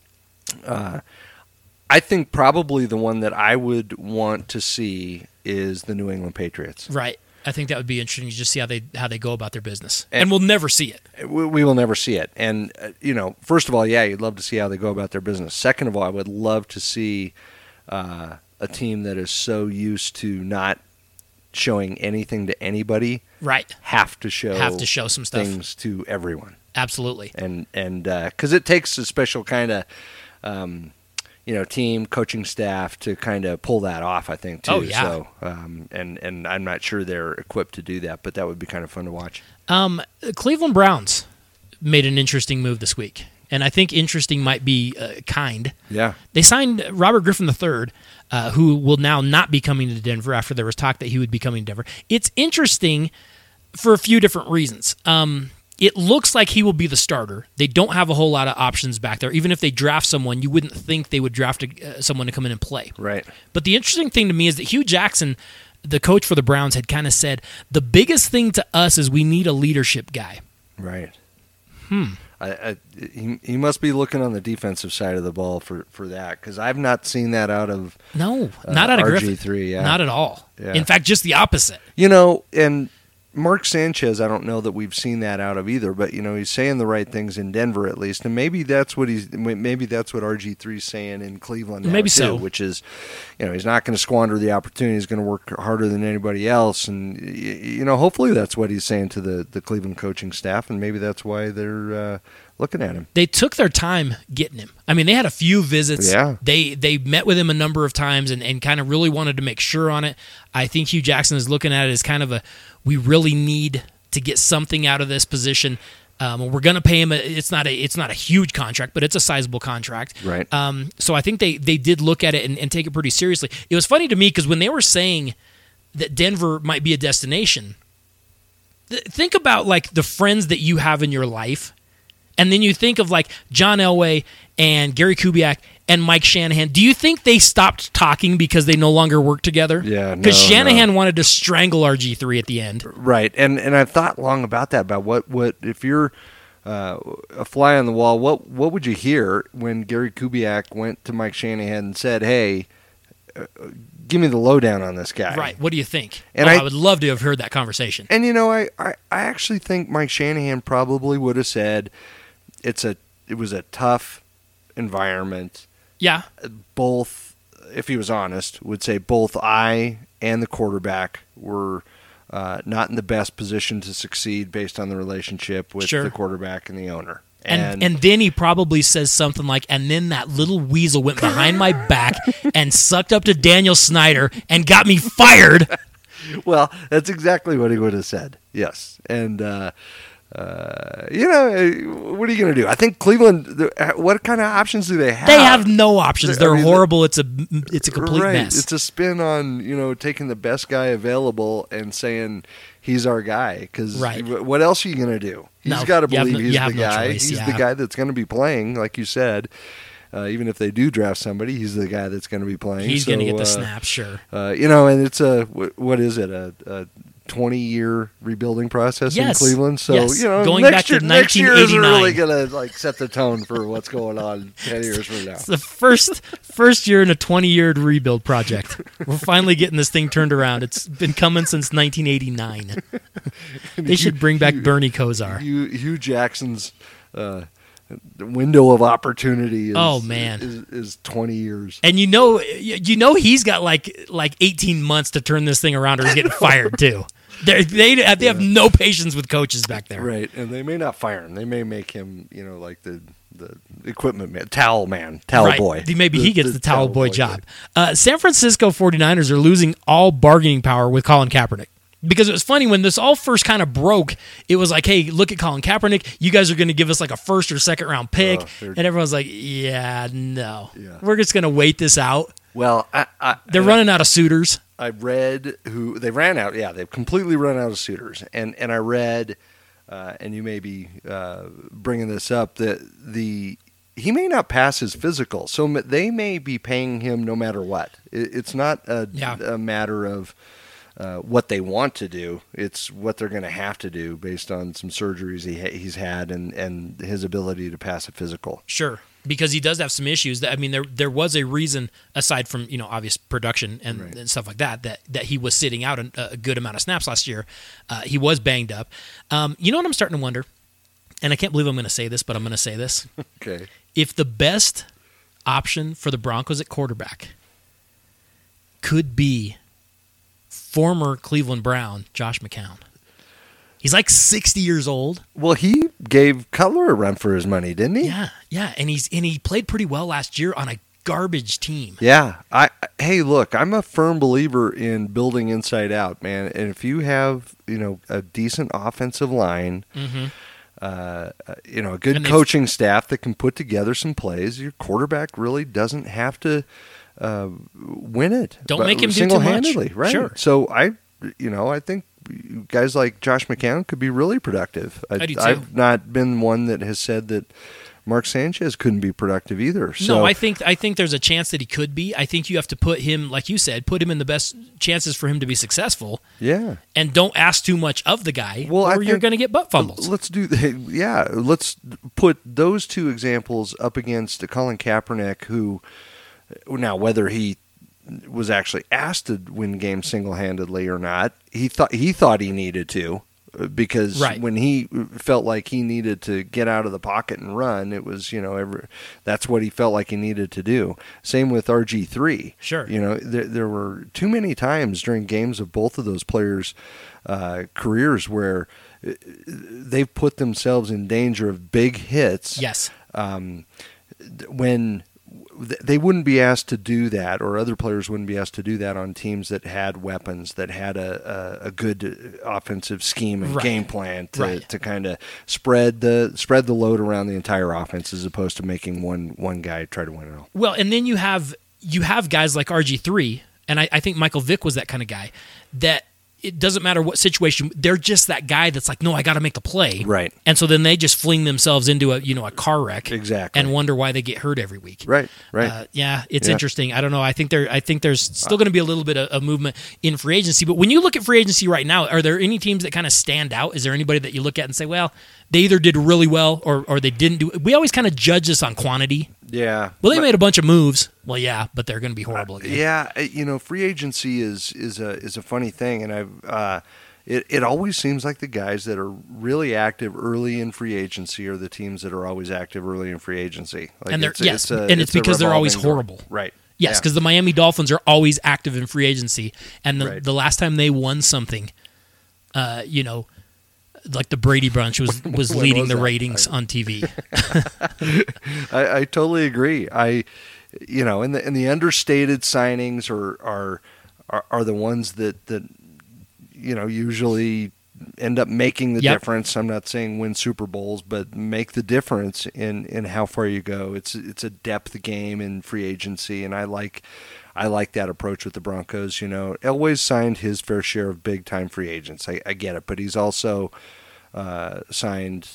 I think probably the one that I would want to see is the New England Patriots. Right. I think that would be interesting to just see how they go about their business. And we'll never see it. We will never see it. And, first of all, yeah, you'd love to see how they go about their business. Second of all, I would love to see a team that is so used to not showing anything to anybody, right? Have to show some stuff, things to everyone. Absolutely, and because it takes a special kind of team, coaching staff to kind of pull that off. I think too. Oh yeah. So and I'm not sure they're equipped to do that, but that would be kind of fun to watch. Cleveland Browns made an interesting move this week. and I think interesting might be kind. Yeah. They signed Robert Griffin III, who will now not be coming to Denver after there was talk that he would be coming to Denver. It's interesting for a few different reasons. It looks like he will be the starter. They don't have a whole lot of options back there. Even if they draft someone, you wouldn't think they would draft someone to come in and play. Right. But the interesting thing to me is that Hugh Jackson, the coach for the Browns, had kind of said, the biggest thing to us is we need a leadership guy. Right. He must be looking on the defensive side of the ball for that, because I've not seen that out of not out of Griffin. RG3. Yeah. Not at all. Yeah. In fact, just the opposite. And Mark Sanchez, I don't know that we've seen that out of either, but he's saying the right things in Denver at least, and maybe that's what RG3's saying in Cleveland now, maybe too, so. Which is, he's not going to squander the opportunity. He's going to work harder than anybody else, and hopefully that's what he's saying to the Cleveland coaching staff, and maybe that's why they're looking at him. They took their time getting him. I mean, they had a few visits. Yeah. They met with him a number of times and kind of really wanted to make sure on it. I think Hugh Jackson is looking at it as kind of we really need to get something out of this position. We're going to pay him. It's not a huge contract, but it's a sizable contract. Right. So I think they did look at it and take it pretty seriously. It was funny to me because when they were saying that Denver might be a destination, think about like the friends that you have in your life. And then you think of like John Elway and Gary Kubiak and Mike Shanahan. Do you think they stopped talking because they no longer work together? Yeah, because Shanahan wanted to strangle RG3 at the end. Right, and I've thought long about that. About what if you're a fly on the wall? What would you hear when Gary Kubiak went to Mike Shanahan and said, "Hey, give me the lowdown on this guy"? Right. What do you think? And I would love to have heard that conversation. And I actually think Mike Shanahan probably would have said, it was a tough environment. Yeah. Both, if he was honest, would say both I and the quarterback were not in the best position to succeed based on the relationship with the quarterback and the owner. And then he probably says something like, and then that little weasel went behind my back and sucked up to Daniel Snyder and got me fired. Well, that's exactly what he would have said. Yes. And, what are you going to do? I think Cleveland, what kind of options do they have? They have no options. They're horrible. It's a complete mess. It's a spin on, taking the best guy available and saying he's our guy. Because what else are you going to do? He's got to believe he's the guy. He's the guy that's going to be playing, like you said. Even if they do draft somebody, he's the guy that's going to be playing. He's going to get the snaps, sure. And it's what is it? A 20-year rebuilding process in Cleveland. So going back to 1989, next year is really going to set the tone for what's going on 10 years from now. It's the first year in a 20-year rebuild project. We're finally getting this thing turned around. It's been coming since 1989. They should bring back Bernie Kosar. Hugh Jackson's the window of opportunity is 20 years. And he's got like 18 months to turn this thing around or he's getting fired too. They have no patience with coaches back there. Right, and they may not fire him. They may make him, like the equipment man, towel boy. Maybe he gets the towel boy job. San Francisco 49ers are losing all bargaining power with Colin Kaepernick. Because it was funny when this all first kind of broke, it was like, hey, look at Colin Kaepernick. You guys are going to give us like a first or second round pick. And everyone's like, yeah, no. Yeah. We're just going to wait this out. Well, they're running out of suitors. I read they ran out. Yeah, they've completely run out of suitors. And I read, and you may be bringing this up, that he may not pass his physical. So they may be paying him no matter what. It's not a matter of what they want to do. It's what they're going to have to do based on some surgeries he's had and his ability to pass a physical. Sure, because he does have some issues. I mean, there was a reason, aside from obvious production and stuff like that he was sitting out a good amount of snaps last year. He was banged up. You know what I'm starting to wonder? And I can't believe I'm going to say this, but I'm going to say this. Okay. If the best option for the Broncos at quarterback could be former Cleveland Brown Josh McCown. He's like 60 years old. Well, he gave Cutler a run for his money, didn't he? Yeah, and he played pretty well last year on a garbage team. Yeah. Hey, look, I'm a firm believer in building inside out, man. And if you have, a decent offensive line, a good And coaching staff that can put together some plays, your quarterback really doesn't have to win it. Don't make him do too much. Single-handedly, right? Sure. So I think guys like Josh McCown could be really productive. I do too. I've not been one that has said that Mark Sanchez couldn't be productive either. So, no, I think there's a chance that he could be. I think you have to put him, like you said, put him in the best chances for him to be successful. Yeah. And don't ask too much of the guy, or you're going to get butt fumbles. Let's let's put those two examples up against Colin Kaepernick, who now whether he was actually asked to win games single-handedly or not, he thought he needed to. Because when he felt like he needed to get out of the pocket and run, it was, that's what he felt like he needed to do. Same with RG3. Sure. There were too many times during games of both of those players' careers where they've put themselves in danger of big hits. Yes. When they wouldn't be asked to do that, or other players wouldn't be asked to do that on teams that had weapons, that had a good offensive scheme and game plan to kind of spread the load around the entire offense, as opposed to making one guy try to win it all. Well, and then you have guys like RG3, and I think Michael Vick was that kind of guy, that it doesn't matter what situation, they're just that guy that's like, no, I got to make the play. Right. And so then they just fling themselves into a car wreck. Exactly. And wonder why they get hurt every week. Right. It's interesting. I don't know. I think there's still going to be a little bit of movement in free agency. But when you look at free agency right now, are there any teams that kind of stand out? Is there anybody that you look at and say, well, they either did really well or they didn't do? We always kind of judge this on quantity. Yeah. Well, they made a bunch of moves. Well, yeah, but they're going to be horrible again. Yeah. Free agency is a funny thing, and it always seems like the guys that are really active early in free agency are the teams that are always active early in free agency. And it's because they're always horrible. Right. Yes, because the Miami Dolphins are always active in free agency, and the last time they won something, like the Brady Bunch was leading the ratings on TV. I totally agree. And the understated signings are the ones that usually end up making the difference. I'm not saying win Super Bowls, but make the difference in how far you go. It's a depth game in free agency, and I like that approach with the Broncos. Elway's signed his fair share of big time free agents. I get it, but he's also signed,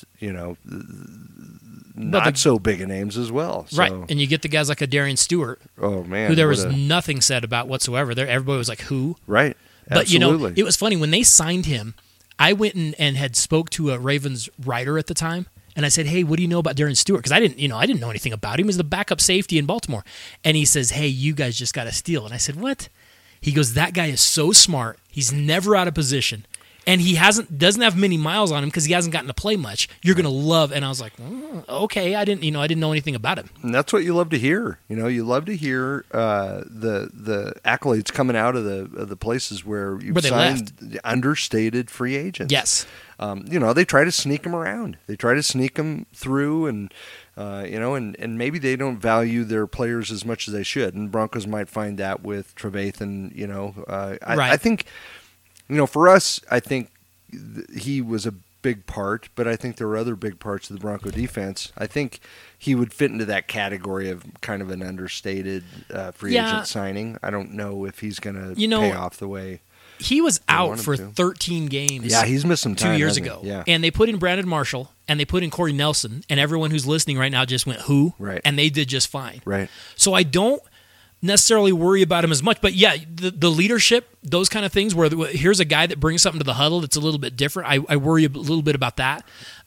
not so big a names as well. So. Right, and you get the guys like a Darian Stewart. Oh man, who there was nothing said about whatsoever. Everybody was like, who? Right. But Absolutely. It was funny when they signed him. I went and had spoke to a Ravens writer at the time, and I said, "Hey, what do you know about Darian Stewart?" Because I didn't know anything about him. He was the backup safety in Baltimore, and he says, "Hey, you guys just got to steal." And I said, "What?" He goes, "That guy is so smart. He's never out of position, and he doesn't have many miles on him because he hasn't gotten to play much. You're gonna love." And I was like, "Okay, I didn't know anything about him." And that's what you love to hear. You love to hear the accolades coming out of the places where you've signed understated free agents. Yes. They try to sneak them around. They try to sneak them through, and and maybe they don't value their players as much as they should. And Broncos might find that with Trevathan. I think. For us, I think he was a big part, but I think there were other big parts of the Bronco defense. I think he would fit into that category of kind of an understated free agent signing. I don't know if he's going to pay off the way he was out for 13 games. Yeah, he's missed some time 2 years ago. Yeah. And they put in Brandon Marshall, and they put in Corey Nelson, and everyone who's listening right now just went, who? Right. And they did just fine. Right. So I don't necessarily worry about him as much, but yeah, the leadership, those kind of things where here's a guy that brings something to the huddle that's a little bit different. I worry a little bit about that.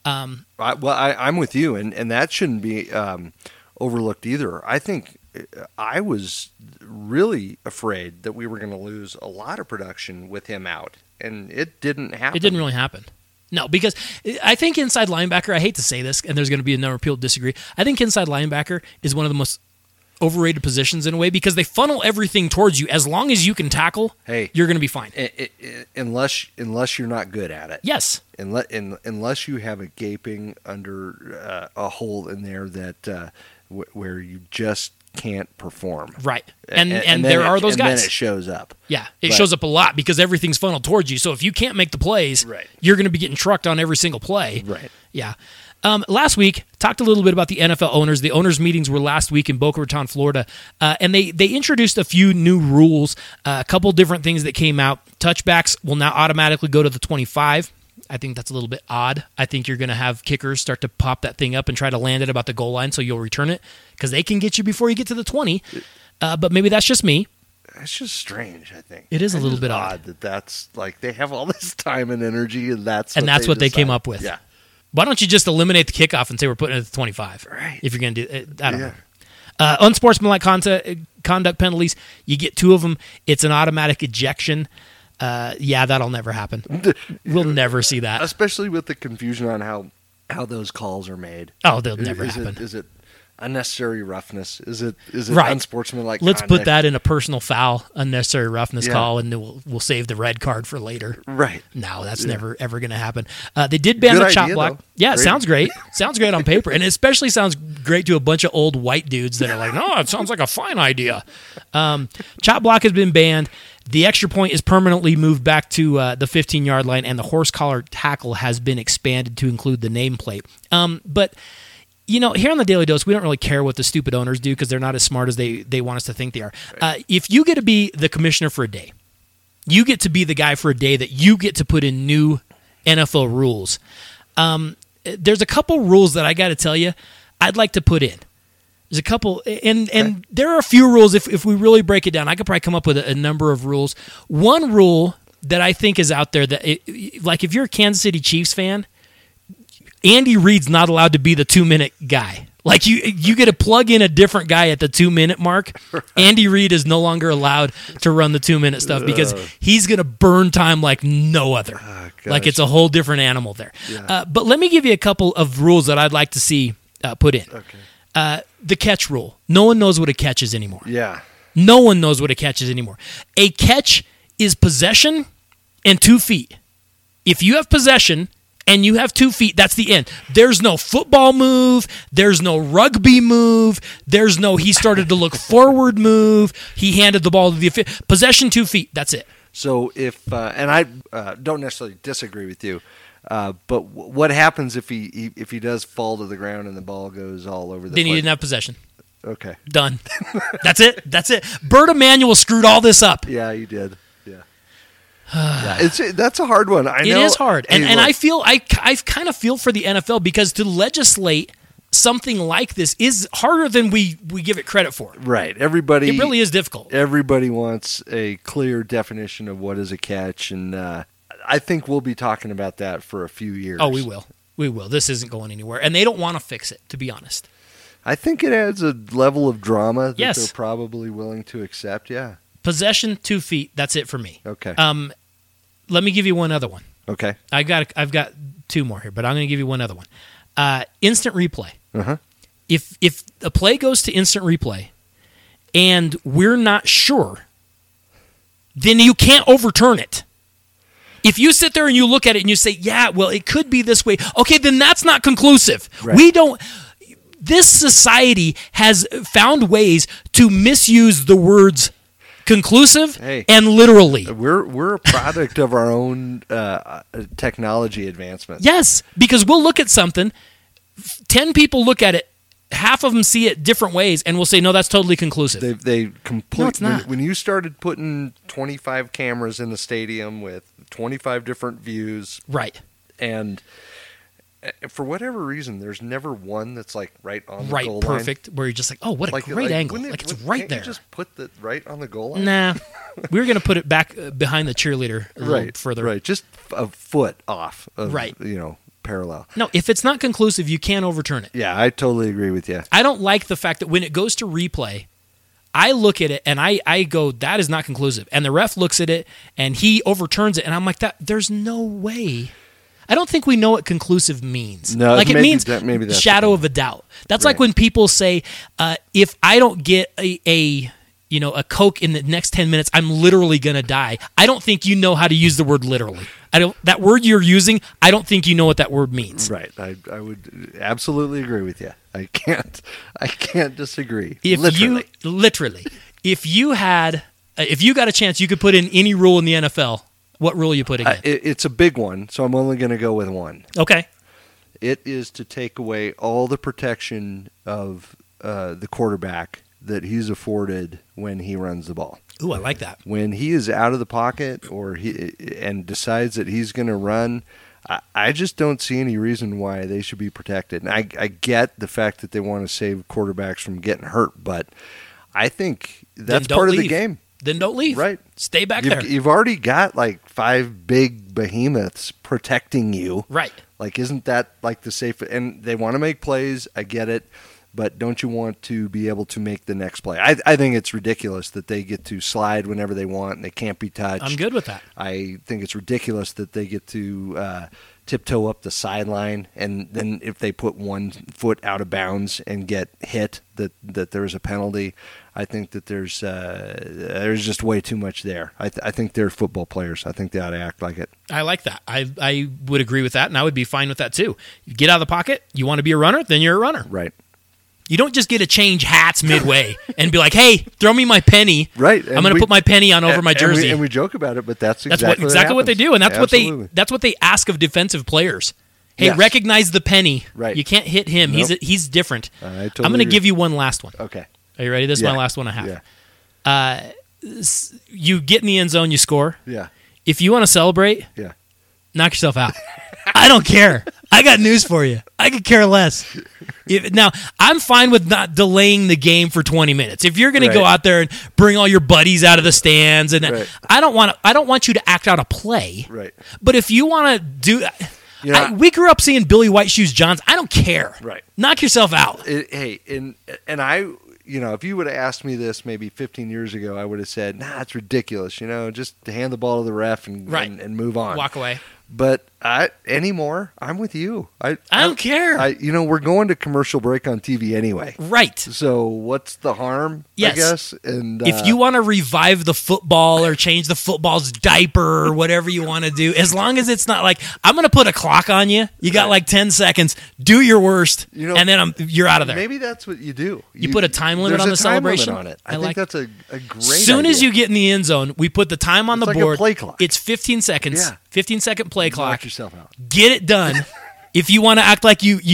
I'm with you, and that shouldn't be overlooked either. I think I was really afraid that we were going to lose a lot of production with him out, and it didn't happen. It didn't really happen. No, because I think inside linebacker, I hate to say this, and there's going to be a number of people disagree. I think inside linebacker is one of the most overrated positions in a way because they funnel everything towards you. As long as you can tackle, you're going to be fine. Unless you're not good at it. Yes. Unless you have a gaping under a hole in there that where you just can't perform. Right. And there are those guys. And then it shows up. Yeah. It shows up a lot because everything's funneled towards you. So if you can't make the plays, you're going to be getting trucked on every single play. Right. Yeah. Last week, talked a little bit about the NFL owners. The owners' meetings were last week in Boca Raton, Florida, and they introduced a few new rules, a couple different things that came out. Touchbacks will now automatically go to the 25. I think that's a little bit odd. I think you're going to have kickers start to pop that thing up and try to land it about the goal line so you'll return it because they can get you before you get to the 20. But maybe that's just me. It's just strange, I think. It is a little bit odd. That's like they have all this time and energy, and that's what they came up with. Yeah. Why don't you just eliminate the kickoff and say we're putting it at the 25? Right. If you're going to do it. I don't know. Unsportsmanlike conduct penalties, you get 2 of them. It's an automatic ejection. That'll never happen. We'll never see that. Especially with the confusion on how those calls are made. Oh, they'll never happen. Is it unnecessary roughness? Is it right. unsportsmanlike Let's conduct? put that in a personal foul, unnecessary roughness Yeah. call, and then we'll save the red card for later. Right. No, that's never, ever going to happen. They did ban Good the chop idea, block. though. Yeah, it Great. sounds great. Sounds great on paper. And it especially sounds great to a bunch of old white dudes that are like, no, it sounds like a fine idea. Chop block has been banned. The extra point is permanently moved back to the 15-yard line, and the horse collar tackle has been expanded to include the nameplate. But here on the Daily Dose, we don't really care what the stupid owners do because they're not as smart as they want us to think they are. Right. If you get to be the commissioner for a day, you get to be the guy for a day that you get to put in new NFL rules. There's a couple rules that I got to tell you I'd like to put in. There's a couple, and there are a few rules. If we really break it down, I could probably come up with a number of rules. One rule that I think is out there that, like if you're a Kansas City Chiefs fan, Andy Reid's not allowed to be the 2-minute guy. Like you get to plug in a different guy at the 2-minute mark. Andy Reid is no longer allowed to run the 2-minute stuff because he's going to burn time like no other. Like it's a whole different animal there. Yeah. But let me give you a couple of rules that I'd like to see put in. Okay. The catch rule. No one knows what a catch is anymore. Yeah. No one knows what a catch is anymore. A catch is possession and 2 feet. If you have possession and you have 2 feet, that's the end. There's no football move. There's no rugby move. There's no he started to look forward move. He handed the ball to the possession 2 feet. That's it. So if and I don't necessarily disagree with you, but what happens if he does fall to the ground and the ball goes all over the Then place? he didn't have possession. Okay. Done. That's it. That's it. Bert Emanuel screwed all this up. Yeah, he did. Yeah. That's a hard one. I know. It is hard. And look, I feel I kind of feel for the NFL because to legislate something like this is harder than we give it credit for. Right. Everybody. It really is difficult. Everybody wants a clear definition of what is a catch, and I think we'll be talking about that for a few years. Oh, we will. We will. This isn't going anywhere. And they don't want to fix it, to be honest. I think it adds a level of drama that Yes. they're probably willing to accept, yeah. Possession, 2 feet, that's it for me. Okay. Let me give you one other one. Okay. I've got 2 more here, but I'm going to give you one other one. Instant replay. Uh-huh. If a play goes to instant replay and we're not sure, then you can't overturn it. If you sit there and you look at it and you say, yeah, well, it could be this way, okay, then that's not conclusive. Right. This society has found ways to misuse the words conclusive and literally. We're a product of our own technology advancements. Yes, because we'll look at something, 10 people look at it, half of them see it different ways, and we'll say, no, that's totally conclusive. They completely. No, it's not. When you started putting 25 cameras in the stadium with 25 different views, right, and for whatever reason, there's never one that's like right on the right, goal perfect, where you're just like, oh, what a great angle. It's right can't there. You just put the right on the goal line? Nah. We're going to put it back behind the cheerleader a little further. Right, just a foot off of, right. Parallel. No, if it's not conclusive, you can't overturn it. Yeah, I totally agree with you. I don't like the fact that when it goes to replay, I look at it and I go, that is not conclusive. And the ref looks at it and he overturns it. And I'm like, there's no way. I don't think we know what conclusive means. No, like it means maybe that's shadow of a doubt. That's like when people say, if I don't get a Coke in the next 10 minutes, I'm literally going to die. I don't think you know how to use the word literally. That word you're using, I don't think you know what that word means. Right. I would absolutely agree with you. I can't disagree. If you got a chance, you could put in any rule in the NFL. What rule are you putting in? It's a big one, so I'm only going to go with one. Okay. It is to take away all the protection of the quarterback that he's afforded when he runs the ball. Ooh, I like that. When he is out of the pocket and decides that he's going to run, I just don't see any reason why they should be protected. And I get the fact that they want to save quarterbacks from getting hurt, but I think that's part of the game. Then don't leave. Right. Stay back there. You've already got like 5 big behemoths protecting you. Right. Like, isn't that like the safe? And they want to make plays. I get it. But don't you want to be able to make the next play? I think it's ridiculous that they get to slide whenever they want and they can't be touched. I'm good with that. I think it's ridiculous that they get to tiptoe up the sideline, and then if they put 1 foot out of bounds and get hit, that there's a penalty. I think that there's just way too much there. I think they're football players. I think they ought to act like it. I like that. I would agree with that, and I would be fine with that too. You get out of the pocket, you want to be a runner, then you're a runner. Right. You don't just get to change hats midway and be like, hey, throw me my penny. Right. I'm going to put my penny on over my jersey. And we joke about it, but that's exactly what they do, and that's what they ask of defensive players. Hey, yes. Recognize the penny. Right. You can't hit him. Nope. He's different. Totally I'm going to give you one last one. Okay. Are you ready? This is my last one I have. You get in the end zone, you score. Yeah. If you want to celebrate, knock yourself out. I don't care. I got news for you. I could care less. Now, I'm fine with not delaying the game for 20 minutes. If you're going to go out there and bring all your buddies out of the stands, and I don't want you to act out a play. Right. But if you want to do, we grew up seeing Billy White Shoes Johns. I don't care. Right. Knock yourself out. And I. If you would have asked me this maybe 15 years ago, I would have said, nah, it's ridiculous. Just hand the ball to the ref and move on. Walk away. But anymore, I'm with you. I don't care. We're going to commercial break on TV anyway. Right. So what's the harm, yes. I guess? And if you want to revive the football or change the football's diaper or whatever you want to do, as long as it's not like, I'm going to put a clock on you. You got like 10 seconds. Do your worst, and then you're out of there. Maybe that's what you do. You put a time limit on the celebration. On it. I think that's a great Soon idea. as you get in the end zone, we put the time on the board. Like a play clock. It's 15 seconds. Yeah. 15-second play clock. Knock yourself out. Get it done. If you want to act like you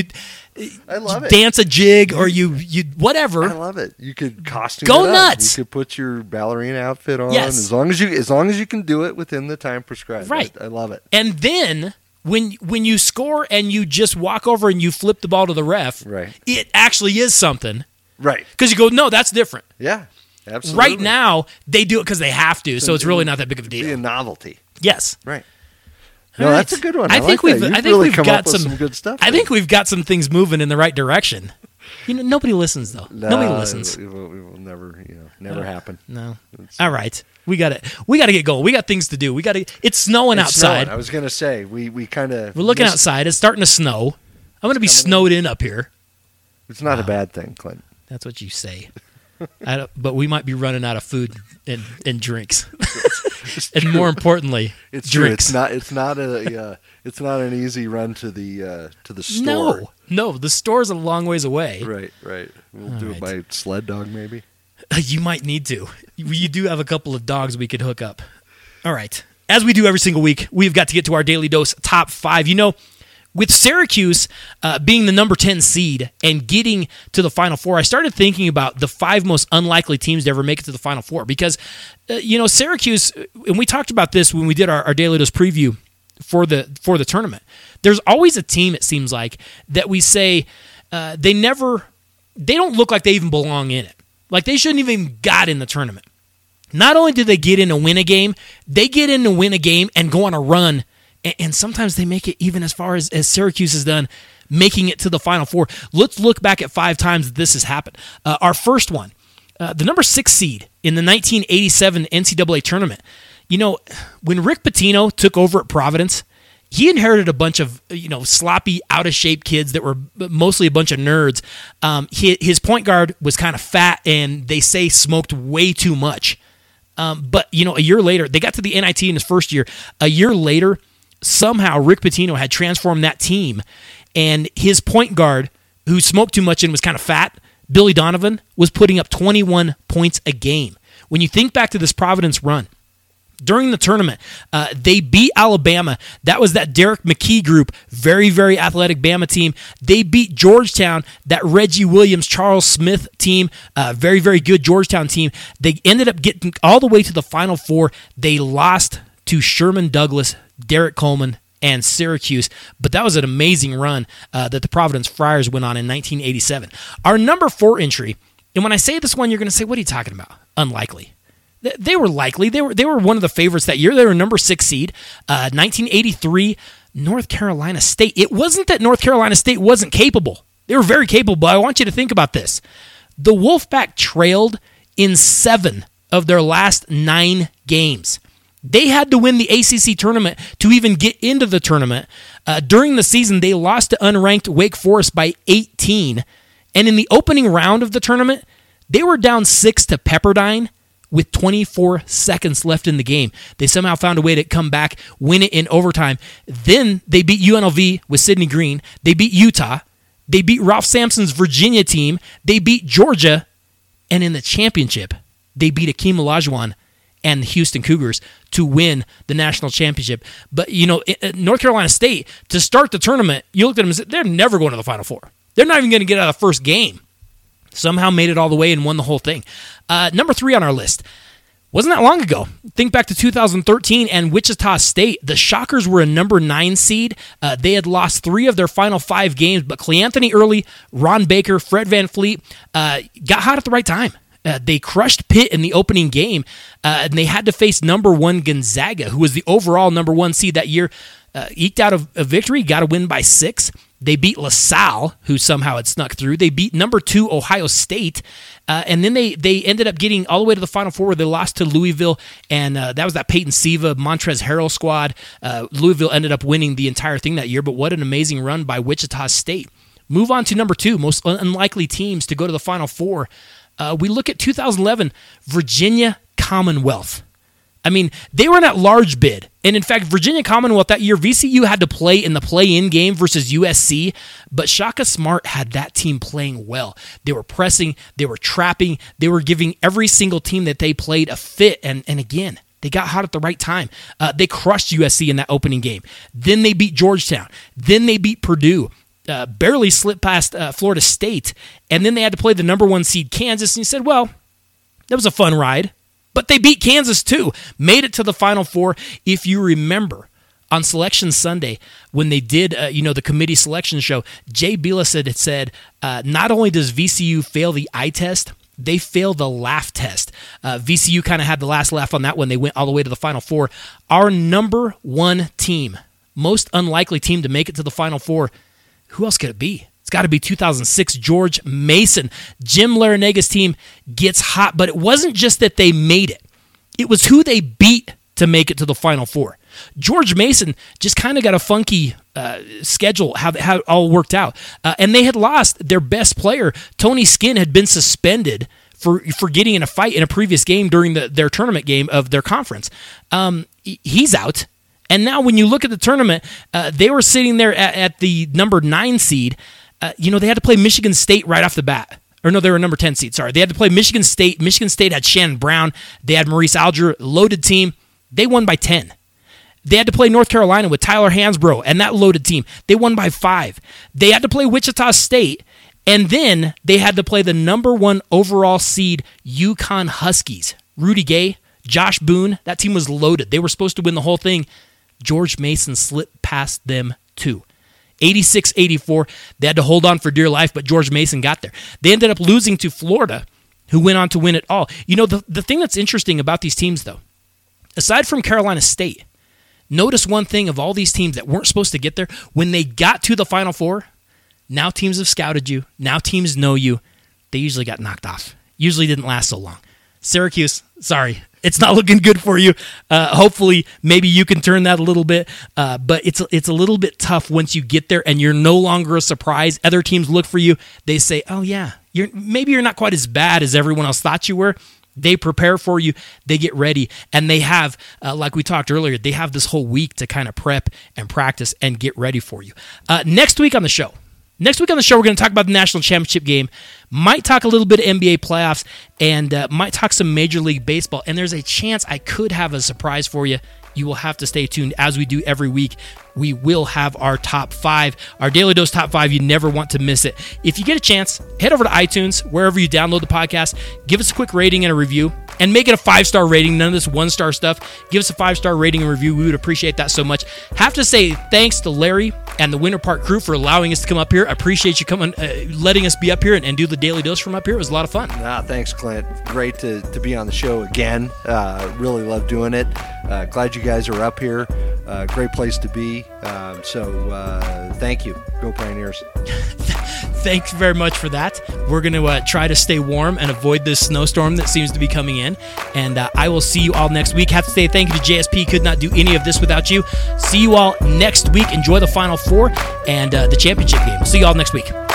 I love it. Dance a jig or you whatever. I love it. You could costume Go it up. nuts. You could put your ballerina outfit on. Yes. As long as you can do it within the time prescribed. Right. I love it. And then when you score and you just walk over and you flip the ball to the ref, it actually is something. Right. Because you go, no, that's different. Yeah. Absolutely. Right now, they do it because they have to, so it's really not that big of a deal. Be a novelty. Yes. Right. All No, right. that's a good one. I think we've got some good stuff. I think we've got some things moving in the right direction. Nobody listens though. Nobody listens. It will never, never happen. No. All right. We got to get going. We got things to do. It's snowing outside. Snowing. I was going to say we kind of we're looking outside. It's starting to snow. I'm going to be snowed in up here. It's not a bad thing, Clint. That's what you say. But we might be running out of food and drinks, and more importantly, drinks. True. It's not an easy run to the store. No, the store's a long ways away. Right. We'll do it by sled dog, maybe. You might need to. You do have a couple of dogs we could hook up. All right. As we do every single week, we've got to get to our Daily Dose top 5. With Syracuse being the number 10 seed and getting to the Final Four, I started thinking about the 5 most unlikely teams to ever make it to the Final Four because, Syracuse, and we talked about this when we did our Daily Dose preview for the tournament. There's always a team, it seems like, that we say they don't look like they even belong in it. Like they shouldn't even got in the tournament. Not only did they get in to win a game, they get in to win a game and go on a run. And sometimes they make it even as far as Syracuse has done, making it to the Final Four. Let's look back at 5 times that this has happened. Our first one, the number 6 seed in the 1987 NCAA tournament. When Rick Pitino took over at Providence, he inherited a bunch of sloppy, out-of-shape kids that were mostly a bunch of nerds. His point guard was kind of fat, and they say smoked way too much. But a year later, they got to the NIT in his first year. A year later, somehow Rick Pitino had transformed that team, and his point guard, who smoked too much and was kind of fat, Billy Donovan, was putting up 21 points a game. When you think back to this Providence run, During the tournament, they beat Alabama. That was that Derek McKee group, very, very athletic Bama team. They beat Georgetown, that Reggie Williams, Charles Smith team, very, very good Georgetown team. They ended up getting all the way to the Final Four. They lost to Sherman Douglas, Derek Coleman, and Syracuse, but that was an amazing run that the Providence Friars went on in 1987. Our number 4 entry, and when I say this one, you're going to say, what are you talking about? Unlikely. They were likely. They were one of the favorites that year. They were number 6 seed. 1983, North Carolina State. It wasn't that North Carolina State wasn't capable. They were very capable. I want you to think about this. The Wolfpack trailed in 7 of their last 9 games. They had to win the ACC tournament to even get into the tournament. During the season, they lost to unranked Wake Forest by 18. And in the opening round of the tournament, they were down 6 to Pepperdine with 24 seconds left in the game. They somehow found a way to come back, win it in overtime. Then they beat UNLV with Sidney Green. They beat Utah. They beat Ralph Sampson's Virginia team. They beat Georgia. And in the championship, they beat Akeem Olajuwon and the Houston Cougars to win the national championship. But, North Carolina State, to start the tournament, you looked at them and said, they're never going to the Final Four. They're not even going to get out of the first game. Somehow made it all the way and won the whole thing. Number 3 on our list. Wasn't that long ago. Think back to 2013 and Wichita State. The Shockers were a number 9 seed. They had lost 3 of their final 5 games, but Cleanthony Early, Ron Baker, Fred VanVleet got hot at the right time. They crushed Pitt in the opening game, and they had to face number 1 Gonzaga, who was the overall number 1 seed that year. Eked out a victory, got a win by 6. They beat LaSalle, who somehow had snuck through. They beat number 2 Ohio State, and then they ended up getting all the way to the Final Four where they lost to Louisville, and that was that Peyton Siva, Montrezl Harrell squad. Louisville ended up winning the entire thing that year, but what an amazing run by Wichita State. Move on to number 2, most unlikely teams to go to the Final Four. We look at 2011, Virginia Commonwealth. I mean, they were in that large bid. And in fact, Virginia Commonwealth that year, VCU had to play in the play-in game versus USC, but Shaka Smart had that team playing well. They were pressing, they were trapping, they were giving every single team that they played a fit, and again, they got hot at the right time. They crushed USC in that opening game. Then they beat Georgetown. Then they beat Purdue. Barely slipped past Florida State, and then they had to play the number 1 seed Kansas, and you said, well, that was a fun ride. But they beat Kansas too, made it to the Final Four. If you remember, on Selection Sunday, when they did the committee selection show, Jay Bilas had said, not only does VCU fail the eye test, they failed the laugh test. VCU kind of had the last laugh on that one. They went all the way to the Final Four. Our number 1 team, most unlikely team to make it to the Final Four, who else could it be? It's got to be 2006, George Mason. Jim Larranaga's team gets hot, but it wasn't just that they made it. It was who they beat to make it to the Final Four. George Mason just kind of got a funky schedule, how it all worked out. And they had lost their best player. Tony Skinn had been suspended for getting in a fight in a previous game during their tournament game of their conference. He's out. And now when you look at the tournament, they were sitting there at the number 9 seed. They had to play Michigan State right off the bat. Or no, they were number 10 seed, sorry. They had to play Michigan State. Michigan State had Shannon Brown. They had Maurice Alger, loaded team. They won by 10. They had to play North Carolina with Tyler Hansbrough and that loaded team. They won by 5. They had to play Wichita State, and then they had to play the number 1 overall seed UConn Huskies. Rudy Gay, Josh Boone, that team was loaded. They were supposed to win the whole thing. George Mason slipped past them too. 86-84. They had to hold on for dear life, but George Mason got there. They ended up losing to Florida, who went on to win it all. The thing that's interesting about these teams, though, aside from Carolina State, notice one thing of all these teams that weren't supposed to get there, when they got to the Final Four, now teams have scouted you, now teams know you, they usually got knocked off. Usually didn't last so long. Syracuse, sorry, it's not looking good for you. Hopefully, maybe you can turn that a little bit, but it's a little bit tough once you get there and you're no longer a surprise. Other teams look for you. They say, oh yeah, maybe you're not quite as bad as everyone else thought you were. They prepare for you. They get ready. And they have, like we talked earlier, they have this whole week to kind of prep and practice and get ready for you. Next week on the show, Next week on the show, we're going to talk about the national championship game, might talk a little bit of NBA playoffs, and might talk some Major League Baseball. And there's a chance I could have a surprise for you. You will have to stay tuned as we do every week. We will have our top 5, our Daily Dose top 5. You never want to miss it. If you get a chance, head over to iTunes, wherever you download the podcast, give us a quick rating and a review, and make it a 5-star rating. None of this 1-star stuff. Give us a 5-star rating and review. We would appreciate that so much. Have to say thanks to Larry and the Winter Park crew for allowing us to come up here. I appreciate you coming, letting us be up here and do the Daily Dose from up here. It was a lot of fun. Thanks, Clint. Great to be on the show again. Really love doing it. Glad you guys are up here. Great place to be. So thank you. Go Pioneers. Thanks very much for that. We're going to try to stay warm and avoid this snowstorm that seems to be coming in. And I will see you all next week. Have to say thank you to JSP. Could not do any of this without you. See you all next week. Enjoy the Final Four and the championship game. See you all next week.